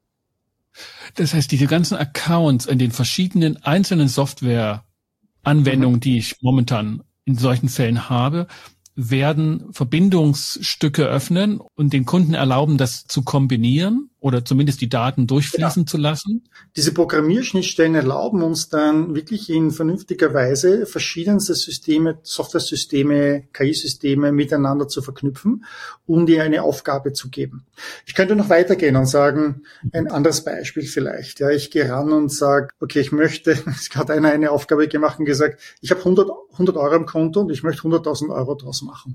A: Das heißt, diese ganzen Accounts in den verschiedenen einzelnen Software-Anwendungen, mhm. die ich momentan in solchen Fällen habe, werden Verbindungsstücke öffnen und den Kunden erlauben, das zu kombinieren oder zumindest die Daten durchfließen, ja, zu lassen? Diese Programmierschnittstellen erlauben uns dann wirklich in vernünftiger Weise verschiedenste Systeme, Software-Systeme, K I-Systeme miteinander zu verknüpfen, um dir eine Aufgabe zu geben. Ich könnte noch weitergehen und sagen, ein anderes Beispiel vielleicht. Ja, ich gehe ran und sage, okay, ich möchte, es hat einer eine Aufgabe gemacht und gesagt, ich habe hundert Euro im Konto und ich möchte hunderttausend Euro draus machen.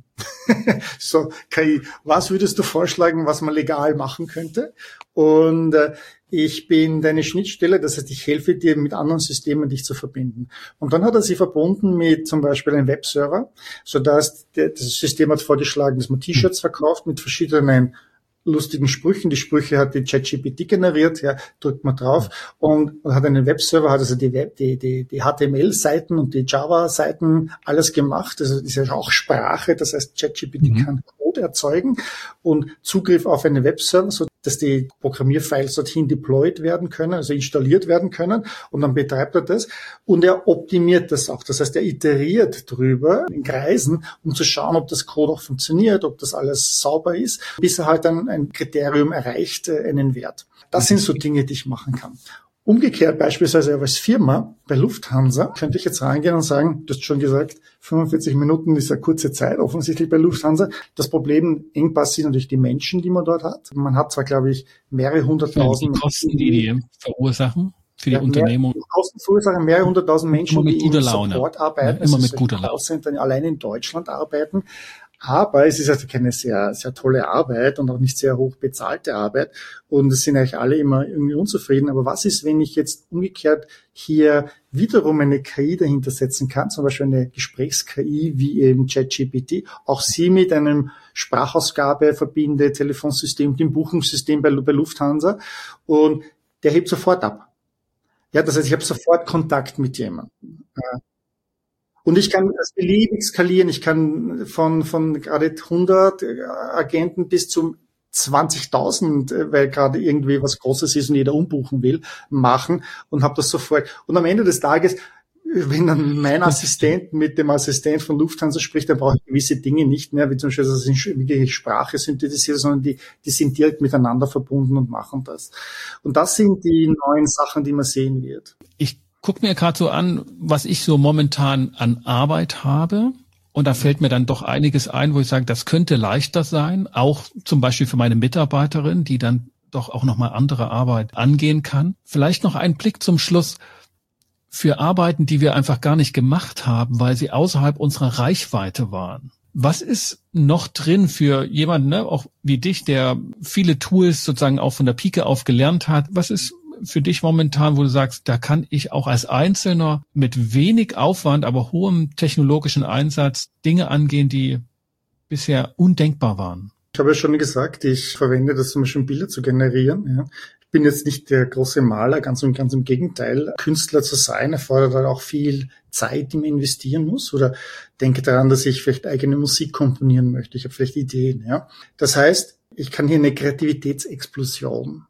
A: So, K I, was würdest du vorschlagen, was man legal machen könnte? Und äh, ich bin deine Schnittstelle, das heißt, ich helfe dir mit anderen Systemen, dich zu verbinden. Und dann hat er sie verbunden mit zum Beispiel einem Webserver, sodass der, das System hat vorgeschlagen, dass man T-Shirts verkauft mit verschiedenen lustigen Sprüchen. Die Sprüche hat die ChatGPT generiert, ja, drückt man drauf und, und hat einen Webserver, hat also die Web, die, die, die H T M L-Seiten und die Java-Seiten alles gemacht. Also das ist ja auch Sprache, das heißt, ChatGPT mhm. kann Code erzeugen und Zugriff auf einen Webserver, so dass die Programmierfiles dorthin deployed werden können, also installiert werden können, und dann betreibt er das und er optimiert das auch. Das heißt, er iteriert drüber in Kreisen, um zu schauen, ob das Code auch funktioniert, ob das alles sauber ist, bis er halt dann ein Kriterium erreicht, einen Wert. Das sind so Dinge, die ich machen kann. Umgekehrt beispielsweise als Firma bei Lufthansa könnte ich jetzt reingehen und sagen, du hast schon gesagt, fünfundvierzig Minuten ist eine kurze Zeit, offensichtlich bei Lufthansa. Das Problem, Engpass sind natürlich die Menschen, die man dort hat. Man hat zwar, glaube ich, mehrere hunderttausend...
B: Die Kosten, die die verursachen für die ja, Unternehmung.
A: Die Kosten verursachen mehrere hunderttausend Menschen, die im Support arbeiten.
B: Ja, immer mit guter Laune.
A: Also allein in Deutschland arbeiten. Aber es ist also keine sehr, sehr tolle Arbeit und auch nicht sehr hoch bezahlte Arbeit. Und es sind eigentlich alle immer irgendwie unzufrieden. Aber was ist, wenn ich jetzt umgekehrt hier wiederum eine K I dahinter setzen kann, zum Beispiel eine Gesprächs-K I wie eben ChatGPT, auch sie mit einem Sprachausgabe verbinde, Telefonsystem, dem Buchungssystem bei, bei Lufthansa, und der hebt sofort ab. Ja, das heißt, ich habe sofort Kontakt mit jemandem. Und ich kann das beliebig skalieren. Ich kann von, von gerade hundert Agenten bis zu zwanzigtausend, weil gerade irgendwie was Großes ist und jeder umbuchen will, machen und habe das sofort. Und am Ende des Tages, wenn dann mein Assistent mit dem Assistent von Lufthansa spricht, dann brauche ich gewisse Dinge nicht mehr, wie zum Beispiel, dass ich wirklich Sprache synthetisiere, sondern die, die sind direkt miteinander verbunden und machen das. Und das sind die neuen Sachen, die man sehen wird.
B: Ich guck mir gerade so an, was ich so momentan an Arbeit habe. Und da fällt mir dann doch einiges ein, wo ich sage, das könnte leichter sein. Auch zum Beispiel für meine Mitarbeiterin, die dann doch auch nochmal andere Arbeit angehen kann. Vielleicht noch ein Blick zum Schluss für Arbeiten, die wir einfach gar nicht gemacht haben, weil sie außerhalb unserer Reichweite waren. Was ist noch drin für jemanden, ne, auch wie dich, der viele Tools sozusagen auch von der Pike auf gelernt hat? Was ist für dich momentan, wo du sagst, da kann ich auch als Einzelner mit wenig Aufwand, aber hohem technologischen Einsatz Dinge angehen, die bisher undenkbar waren?
A: Ich habe ja schon gesagt, ich verwende das zum Beispiel, um Bilder zu generieren. Ja. Ich bin jetzt nicht der große Maler, ganz und ganz im Gegenteil. Künstler zu sein erfordert halt auch viel Zeit, die man investieren muss. Oder denke daran, dass ich vielleicht eigene Musik komponieren möchte. Ich habe vielleicht Ideen. Ja. Das heißt, ich kann hier eine Kreativitätsexplosion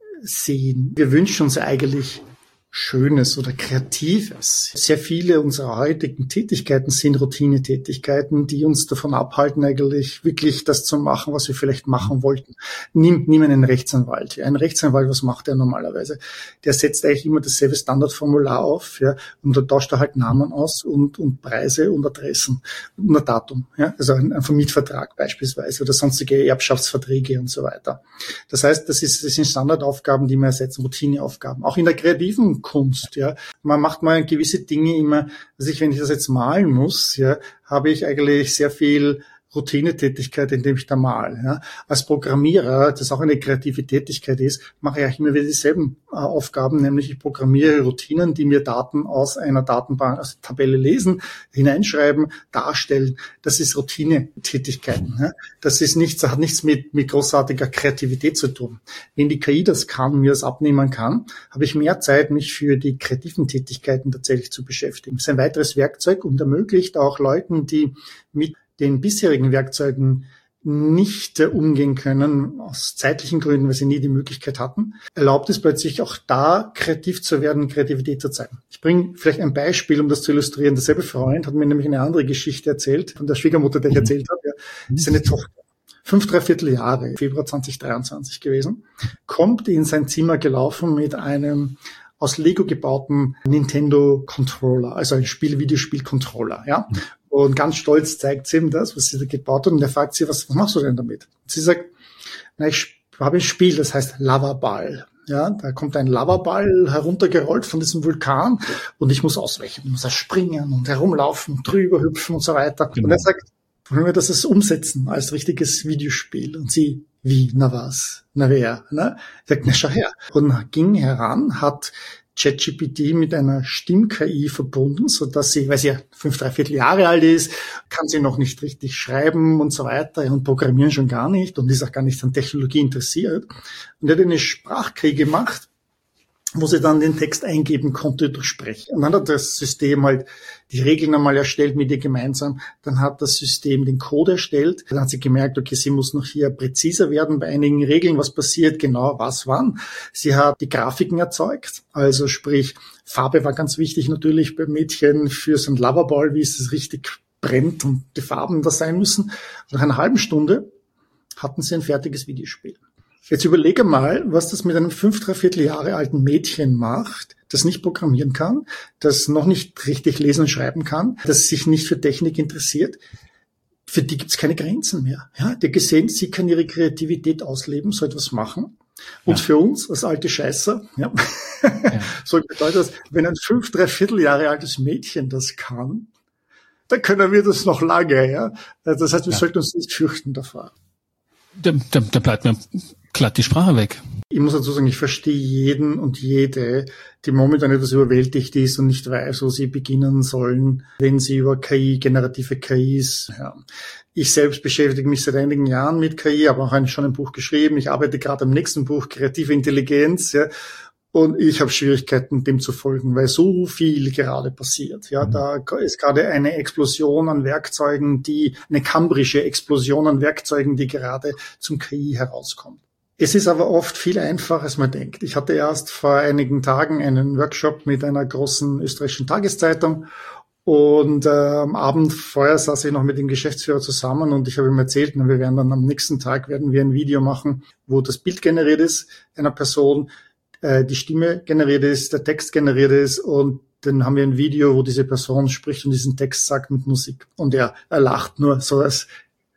A: sehen. Wir wünschen uns eigentlich Schönes oder Kreatives. Sehr viele unserer heutigen Tätigkeiten sind Routinetätigkeiten, die uns davon abhalten, eigentlich wirklich das zu machen, was wir vielleicht machen wollten. Nimm, nimm einen Rechtsanwalt. Ja. Ein Rechtsanwalt, was macht er normalerweise? Der setzt eigentlich immer dasselbe Standardformular auf, ja, und da tauscht er halt Namen aus und, und Preise und Adressen und ein Datum. Ja. Also ein, ein Vermietvertrag beispielsweise oder sonstige Erbschaftsverträge und so weiter. Das heißt, das, ist, das sind Standardaufgaben, die wir ersetzen, Routineaufgaben. Auch in der kreativen Kunst, ja. Man macht mal gewisse Dinge immer, also ich, wenn ich das jetzt malen muss, ja, habe ich eigentlich sehr viel Routinetätigkeit, indem ich da mal. Ja. Als Programmierer, das auch eine kreative Tätigkeit ist, mache ich auch immer wieder dieselben äh, Aufgaben, nämlich ich programmiere Routinen, die mir Daten aus einer Datenbank, aus der Tabelle lesen, hineinschreiben, darstellen. Das ist Routinetätigkeiten. Ja. Das ist nichts, das hat nichts mit, mit großartiger Kreativität zu tun. Wenn die K I das kann, mir das abnehmen kann, habe ich mehr Zeit, mich für die kreativen Tätigkeiten tatsächlich zu beschäftigen. Das ist ein weiteres Werkzeug und ermöglicht auch Leuten, die mit den bisherigen Werkzeugen nicht äh, umgehen können, aus zeitlichen Gründen, weil sie nie die Möglichkeit hatten, erlaubt es plötzlich auch da, kreativ zu werden, Kreativität zu zeigen. Ich bringe vielleicht ein Beispiel, um das zu illustrieren. Derselbe Freund hat mir nämlich eine andere Geschichte erzählt, von der Schwiegermutter, der ich erzählt habe. Ja, seine Tochter, fünf, dreiviertel Jahre, Februar zwanzig dreiundzwanzig gewesen, kommt in sein Zimmer gelaufen mit einem aus Lego gebauten Nintendo Controller, also ein Spiel, Videospiel-Controller, ja. Und ganz stolz zeigt sie ihm das, was sie da gebaut hat. Und er fragt sie, was, was machst du denn damit? Und sie sagt, na, ich habe ein Spiel, das heißt Lavaball. Ja, da kommt ein Lavaball heruntergerollt von diesem Vulkan und ich muss ausweichen, ich muss da springen und herumlaufen, drüber hüpfen und so weiter. Genau. Und er sagt, wollen wir das umsetzen als richtiges Videospiel? Und sie, wie, na was, na wer? Ne? Er sagt, na schau her. Und ging heran, hat ChatGPT mit einer Stimm-K I verbunden, so dass sie, weil sie ja fünf, dreiviertel Jahre alt ist, kann sie noch nicht richtig schreiben und so weiter und programmieren schon gar nicht und ist auch gar nicht an Technologie interessiert. Und er hat eine Sprach-K I gemacht, wo sie dann den Text eingeben konnte durch Sprechen. Und dann hat das System halt die Regeln einmal erstellt mit ihr gemeinsam. Dann hat das System den Code erstellt. Dann hat sie gemerkt, okay, sie muss noch hier präziser werden bei einigen Regeln, was passiert, genau, was, wann. Sie hat die Grafiken erzeugt. Also sprich, Farbe war ganz wichtig natürlich bei Mädchen für so ein Loverball, wie es richtig brennt und die Farben da sein müssen. Nach einer halben Stunde hatten sie ein fertiges Videospiel. Jetzt überlege mal, was das mit einem fünf, dreiviertel Jahre alten Mädchen macht, das nicht programmieren kann, das noch nicht richtig lesen und schreiben kann, das sich nicht für Technik interessiert. Für die gibt es keine Grenzen mehr. Ja, die gesehen, sie kann ihre Kreativität ausleben, so etwas machen. Und ja. Für uns, als alte Scheißer, ja, ja. so bedeutet das, wenn ein fünf, dreiviertel Jahre altes Mädchen das kann, dann können wir das noch lange. Ja, das heißt, wir ja. sollten uns nicht fürchten davor.
B: Da, da, da bleibt mir glatt die Sprache weg.
A: Ich muss dazu sagen, ich verstehe jeden und jede, die momentan etwas überwältigt ist und nicht weiß, wo sie beginnen sollen, wenn sie über K I, generative K Is, ja. Ich selbst beschäftige mich seit einigen Jahren mit K I, habe auch ein, schon ein Buch geschrieben. Ich arbeite gerade am nächsten Buch, Kreative Intelligenz, ja. Und ich habe Schwierigkeiten, dem zu folgen, weil so viel gerade passiert. Ja, da ist gerade eine Explosion an Werkzeugen, die, eine kambrische Explosion an Werkzeugen, die gerade zum K I herauskommt. Es ist aber oft viel einfacher, als man denkt. Ich hatte erst vor einigen Tagen einen Workshop mit einer großen österreichischen Tageszeitung und äh, am Abend vorher saß ich noch mit dem Geschäftsführer zusammen und ich habe ihm erzählt, na, wir werden dann am nächsten Tag werden wir ein Video machen, wo das Bild generiert ist einer Person, die Stimme generiert ist, der Text generiert ist und dann haben wir ein Video, wo diese Person spricht und diesen Text sagt mit Musik. Und er, er lacht nur so als,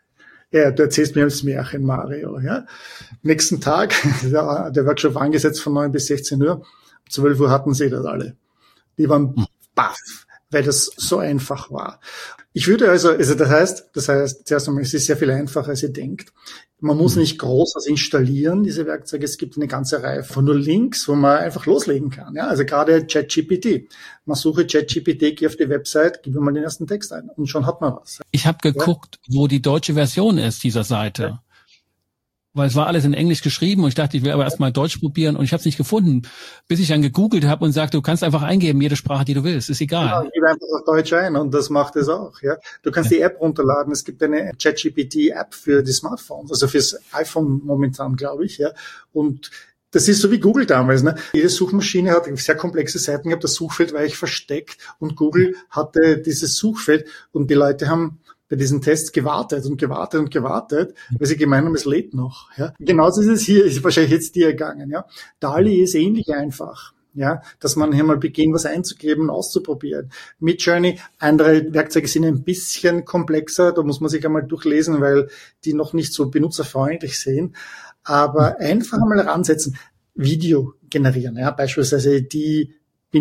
A: Ja, du erzählst mir das Märchen, Mario. Ja. Nächsten Tag, der, der Workshop war angesetzt von neun bis sechzehn Uhr. Um zwölf Uhr hatten sie das alle. Die waren baff, weil das so einfach war. Ich würde also, also das heißt, das heißt, zuerst einmal, es ist sehr viel einfacher, als ihr denkt. Man muss nicht groß was installieren, diese Werkzeuge. Es gibt eine ganze Reihe von nur Links, wo man einfach loslegen kann. Ja, also gerade ChatGPT. Man suche ChatGPT, gehe auf die Website, gebe mal den ersten Text ein und schon hat man was.
B: Ich habe geguckt, ja, wo die deutsche Version ist dieser Seite. Ja. Weil es war alles in Englisch geschrieben und ich dachte, ich will aber erstmal Deutsch probieren und ich habe es nicht gefunden, bis ich dann gegoogelt habe und sagte, du kannst einfach eingeben, jede Sprache, die du willst, ist egal.
A: Genau, ich gebe einfach auf Deutsch ein und das macht es auch. Ja, du kannst ja die App runterladen. Es gibt eine ChatGPT-App für die Smartphones, also fürs iPhone momentan, glaube ich. Ja, und das ist so wie Google damals. Ne? Jede Suchmaschine hat sehr komplexe Seiten gehabt. Das Suchfeld war eigentlich versteckt und Google hatte dieses Suchfeld und die Leute haben bei diesen Tests gewartet und gewartet und gewartet, weil sie gemeint haben, es lädt noch. Ja. Genauso ist es hier, ist wahrscheinlich jetzt dir ergangen. Ja. DALL-E ist ähnlich einfach. Ja, dass man hier mal beginnt, was einzugeben und auszuprobieren. Midjourney, andere Werkzeuge sind ein bisschen komplexer, da muss man sich einmal durchlesen, weil die noch nicht so benutzerfreundlich sind. Aber einfach einmal ransetzen, Video generieren, ja, beispielsweise die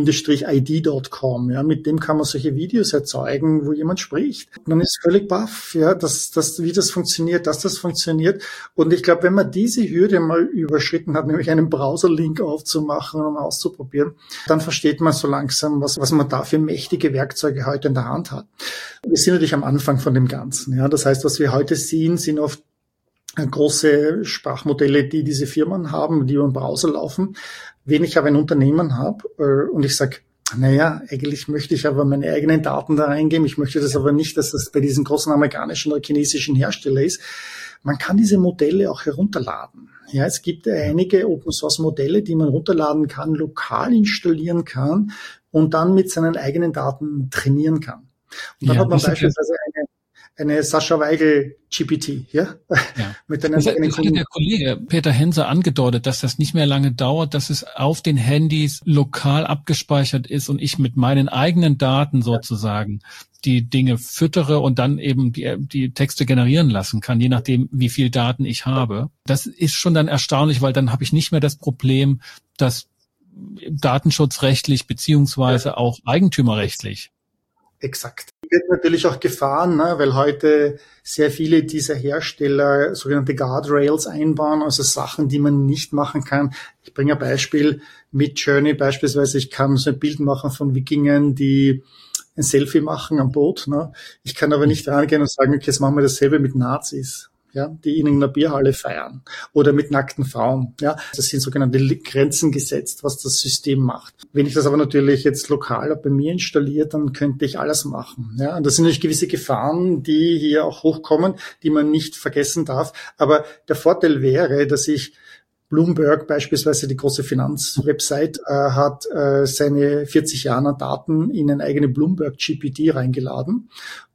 A: I D Punkt com, ja, mit dem kann man solche Videos erzeugen, wo jemand spricht. Man ist völlig baff, ja, dass, dass, wie das funktioniert, dass das funktioniert. Und ich glaube, wenn man diese Hürde mal überschritten hat, nämlich einen Browser-Link aufzumachen und um auszuprobieren, dann versteht man so langsam, was, was man da für mächtige Werkzeuge heute in der Hand hat. Wir sind natürlich am Anfang von dem Ganzen, ja. Das heißt, was wir heute sehen, sind oft große Sprachmodelle, die diese Firmen haben, die über den Browser laufen. Wenn ich aber ein Unternehmen habe äh, und ich sage, naja, eigentlich möchte ich aber meine eigenen Daten da reingeben, ich möchte das aber nicht, dass das bei diesen großen amerikanischen oder chinesischen Herstellern ist. Man kann diese Modelle auch herunterladen. Ja, es gibt einige Open-Source-Modelle, die man runterladen kann, lokal installieren kann und dann mit seinen eigenen Daten trainieren kann. Und dann ja, hat man beispielsweise eine eine Sascha Weigel G P T, ja?
B: Ja. Mit einer das hat, das hatte der Kollege Peter Hense angedeutet, dass das nicht mehr lange dauert, dass es auf den Handys lokal abgespeichert ist und ich mit meinen eigenen Daten sozusagen ja. die Dinge füttere und dann eben die, die Texte generieren lassen kann, je nachdem, wie viel Daten ich habe. Das ist schon dann erstaunlich, weil dann habe ich nicht mehr das Problem, dass datenschutzrechtlich beziehungsweise ja. auch eigentümerrechtlich.
A: Exakt. Wird natürlich auch gefahren, ne, weil heute sehr viele dieser Hersteller sogenannte Guardrails einbauen, also Sachen, die man nicht machen kann. Ich bringe ein Beispiel, Midjourney beispielsweise, ich kann so ein Bild machen von Wikingern, die ein Selfie machen am Boot. Ne. Ich kann aber nicht rangehen und sagen, okay, jetzt machen wir dasselbe mit Nazis. Ja, die in einer Bierhalle feiern oder mit nackten Frauen. Ja, das sind sogenannte Grenzen gesetzt, was das System macht. Wenn ich das aber natürlich jetzt lokal bei mir installiere, dann könnte ich alles machen. Ja, und das sind natürlich gewisse Gefahren, die hier auch hochkommen, die man nicht vergessen darf. Aber der Vorteil wäre, dass ich Bloomberg beispielsweise, die große Finanzwebsite, äh, hat äh, seine vierzig Jahre Daten in eine eigene Bloomberg G P T reingeladen.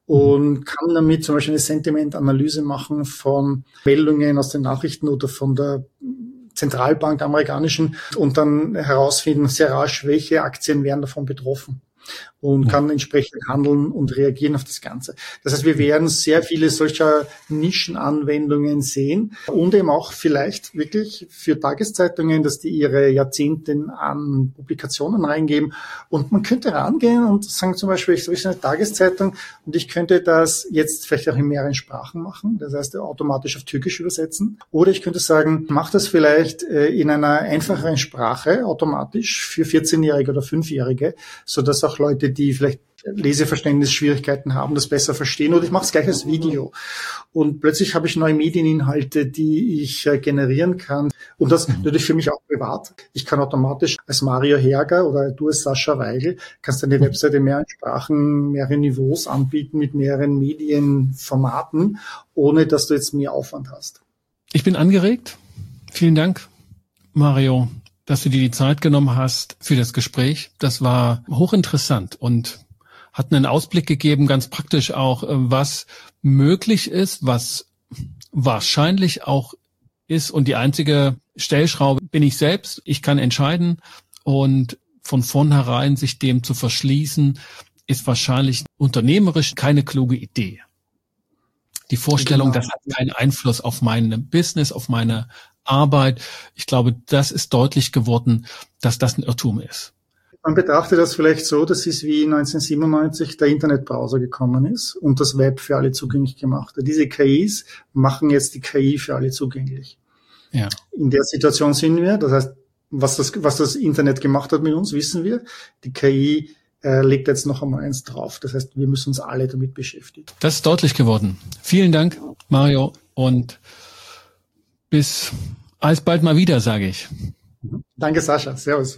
A: Und kann damit zum Beispiel eine Sentimentanalyse machen von Meldungen aus den Nachrichten oder von der Zentralbank amerikanischen und dann herausfinden sehr rasch, welche Aktien wären davon betroffen. Und kann entsprechend handeln und reagieren auf das Ganze. Das heißt, wir werden sehr viele solcher Nischenanwendungen sehen und eben auch vielleicht wirklich für Tageszeitungen, dass die ihre Jahrzehnte an Publikationen reingeben. Und man könnte rangehen und sagen zum Beispiel, ich habe eine Tageszeitung und ich könnte das jetzt vielleicht auch in mehreren Sprachen machen, das heißt automatisch auf Türkisch übersetzen. Oder ich könnte sagen, mach das vielleicht in einer einfacheren Sprache automatisch für vierzehnjährige oder fünfjährige, sodass auch Leute, die vielleicht Leseverständnisschwierigkeiten haben, das besser verstehen. Oder ich mache es gleich als Video. Und plötzlich habe ich neue Medieninhalte, die ich äh, generieren kann. Und das natürlich für mich auch privat. Ich kann automatisch als Mario Herger oder du als Sascha Weigel, kannst deine Webseite in mehreren Sprachen, mehrere Niveaus anbieten mit mehreren Medienformaten, ohne dass du jetzt mehr Aufwand hast.
B: Ich bin angeregt. Vielen Dank, Mario, dass du dir die Zeit genommen hast für das Gespräch. Das war hochinteressant und hat einen Ausblick gegeben, ganz praktisch auch, was möglich ist, was wahrscheinlich auch ist. Und die einzige Stellschraube bin ich selbst. Ich kann entscheiden und von vornherein sich dem zu verschließen, ist wahrscheinlich unternehmerisch keine kluge Idee. Die Vorstellung,
A: Genau.
B: Das hat keinen Einfluss auf mein Business, auf meine Arbeit. Ich glaube, das ist deutlich geworden, dass das ein Irrtum ist.
A: Man betrachtet das vielleicht so, das ist wie neunzehnhundertsiebenundneunzig der Internetbrowser gekommen ist und das Web für alle zugänglich gemacht hat. Diese K Is machen jetzt die K I für alle zugänglich.
B: Ja.
A: In der Situation sind wir. Das heißt, was das, was das Internet gemacht hat mit uns, wissen wir. Die K I äh, legt jetzt noch einmal eins drauf. Das heißt, wir müssen uns alle damit beschäftigen.
B: Das ist deutlich geworden. Vielen Dank, Mario, und bis alsbald mal wieder, sage ich.
A: Danke, Sascha. Servus.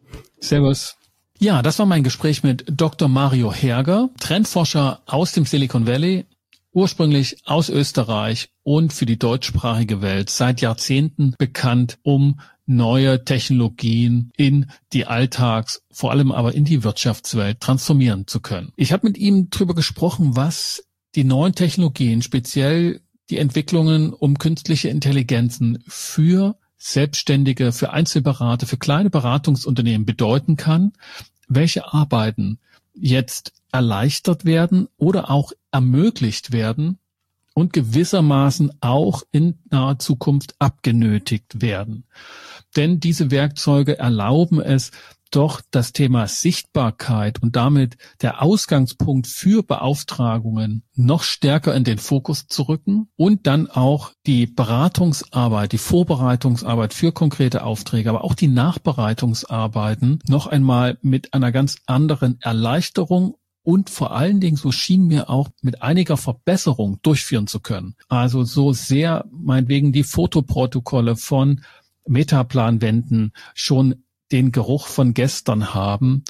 B: Servus. Ja, das war mein Gespräch mit Doktor Mario Herger, Trendforscher aus dem Silicon Valley, ursprünglich aus Österreich und für die deutschsprachige Welt seit Jahrzehnten bekannt, um neue Technologien in die Alltags-, vor allem aber in die Wirtschaftswelt transformieren zu können. Ich habe mit ihm darüber gesprochen, was die neuen Technologien, speziell die Entwicklungen um künstliche Intelligenzen für Selbstständige, für Einzelberater, für kleine Beratungsunternehmen bedeuten kann, welche Arbeiten jetzt erleichtert werden oder auch ermöglicht werden und gewissermaßen auch in naher Zukunft abgenötigt werden. Denn diese Werkzeuge erlauben es, doch das Thema Sichtbarkeit und damit der Ausgangspunkt für Beauftragungen noch stärker in den Fokus zu rücken und dann auch die Beratungsarbeit, die Vorbereitungsarbeit für konkrete Aufträge, aber auch die Nachbereitungsarbeiten noch einmal mit einer ganz anderen Erleichterung und vor allen Dingen, so schien mir auch, mit einiger Verbesserung durchführen zu können. Also so sehr meinetwegen die Fotoprotokolle von Metaplanwänden schon den Geruch von gestern haben,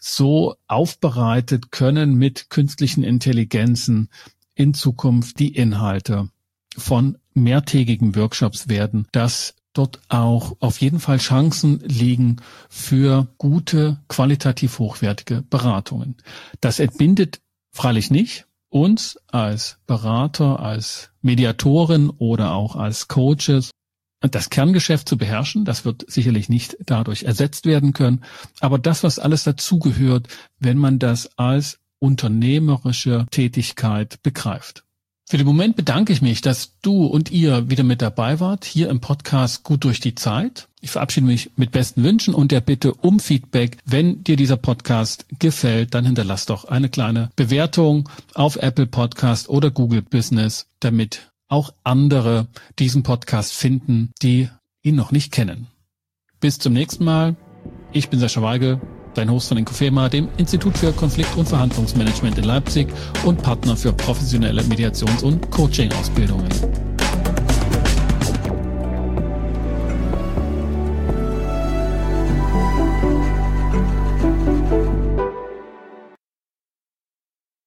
B: so aufbereitet können mit künstlichen Intelligenzen in Zukunft die Inhalte von mehrtägigen Workshops werden, dass dort auch auf jeden Fall Chancen liegen für gute, qualitativ hochwertige Beratungen. Das entbindet freilich nicht uns als Berater, als Mediatoren oder auch als Coaches, das Kerngeschäft zu beherrschen. Das wird sicherlich nicht dadurch ersetzt werden können. Aber das, was alles dazugehört, wenn man das als unternehmerische Tätigkeit begreift. Für den Moment bedanke ich mich, dass du und ihr wieder mit dabei wart, hier im Podcast Gut durch die Zeit. Ich verabschiede mich mit besten Wünschen und der Bitte um Feedback. Wenn dir dieser Podcast gefällt, dann hinterlass doch eine kleine Bewertung auf Apple Podcast oder Google Business, damit auch andere diesen Podcast finden, die ihn noch nicht kennen. Bis zum nächsten Mal. Ich bin Sascha Weigel, dein Host von Inkofema, dem Institut für Konflikt- und Verhandlungsmanagement in Leipzig und Partner für professionelle Mediations- und Coaching-Ausbildungen.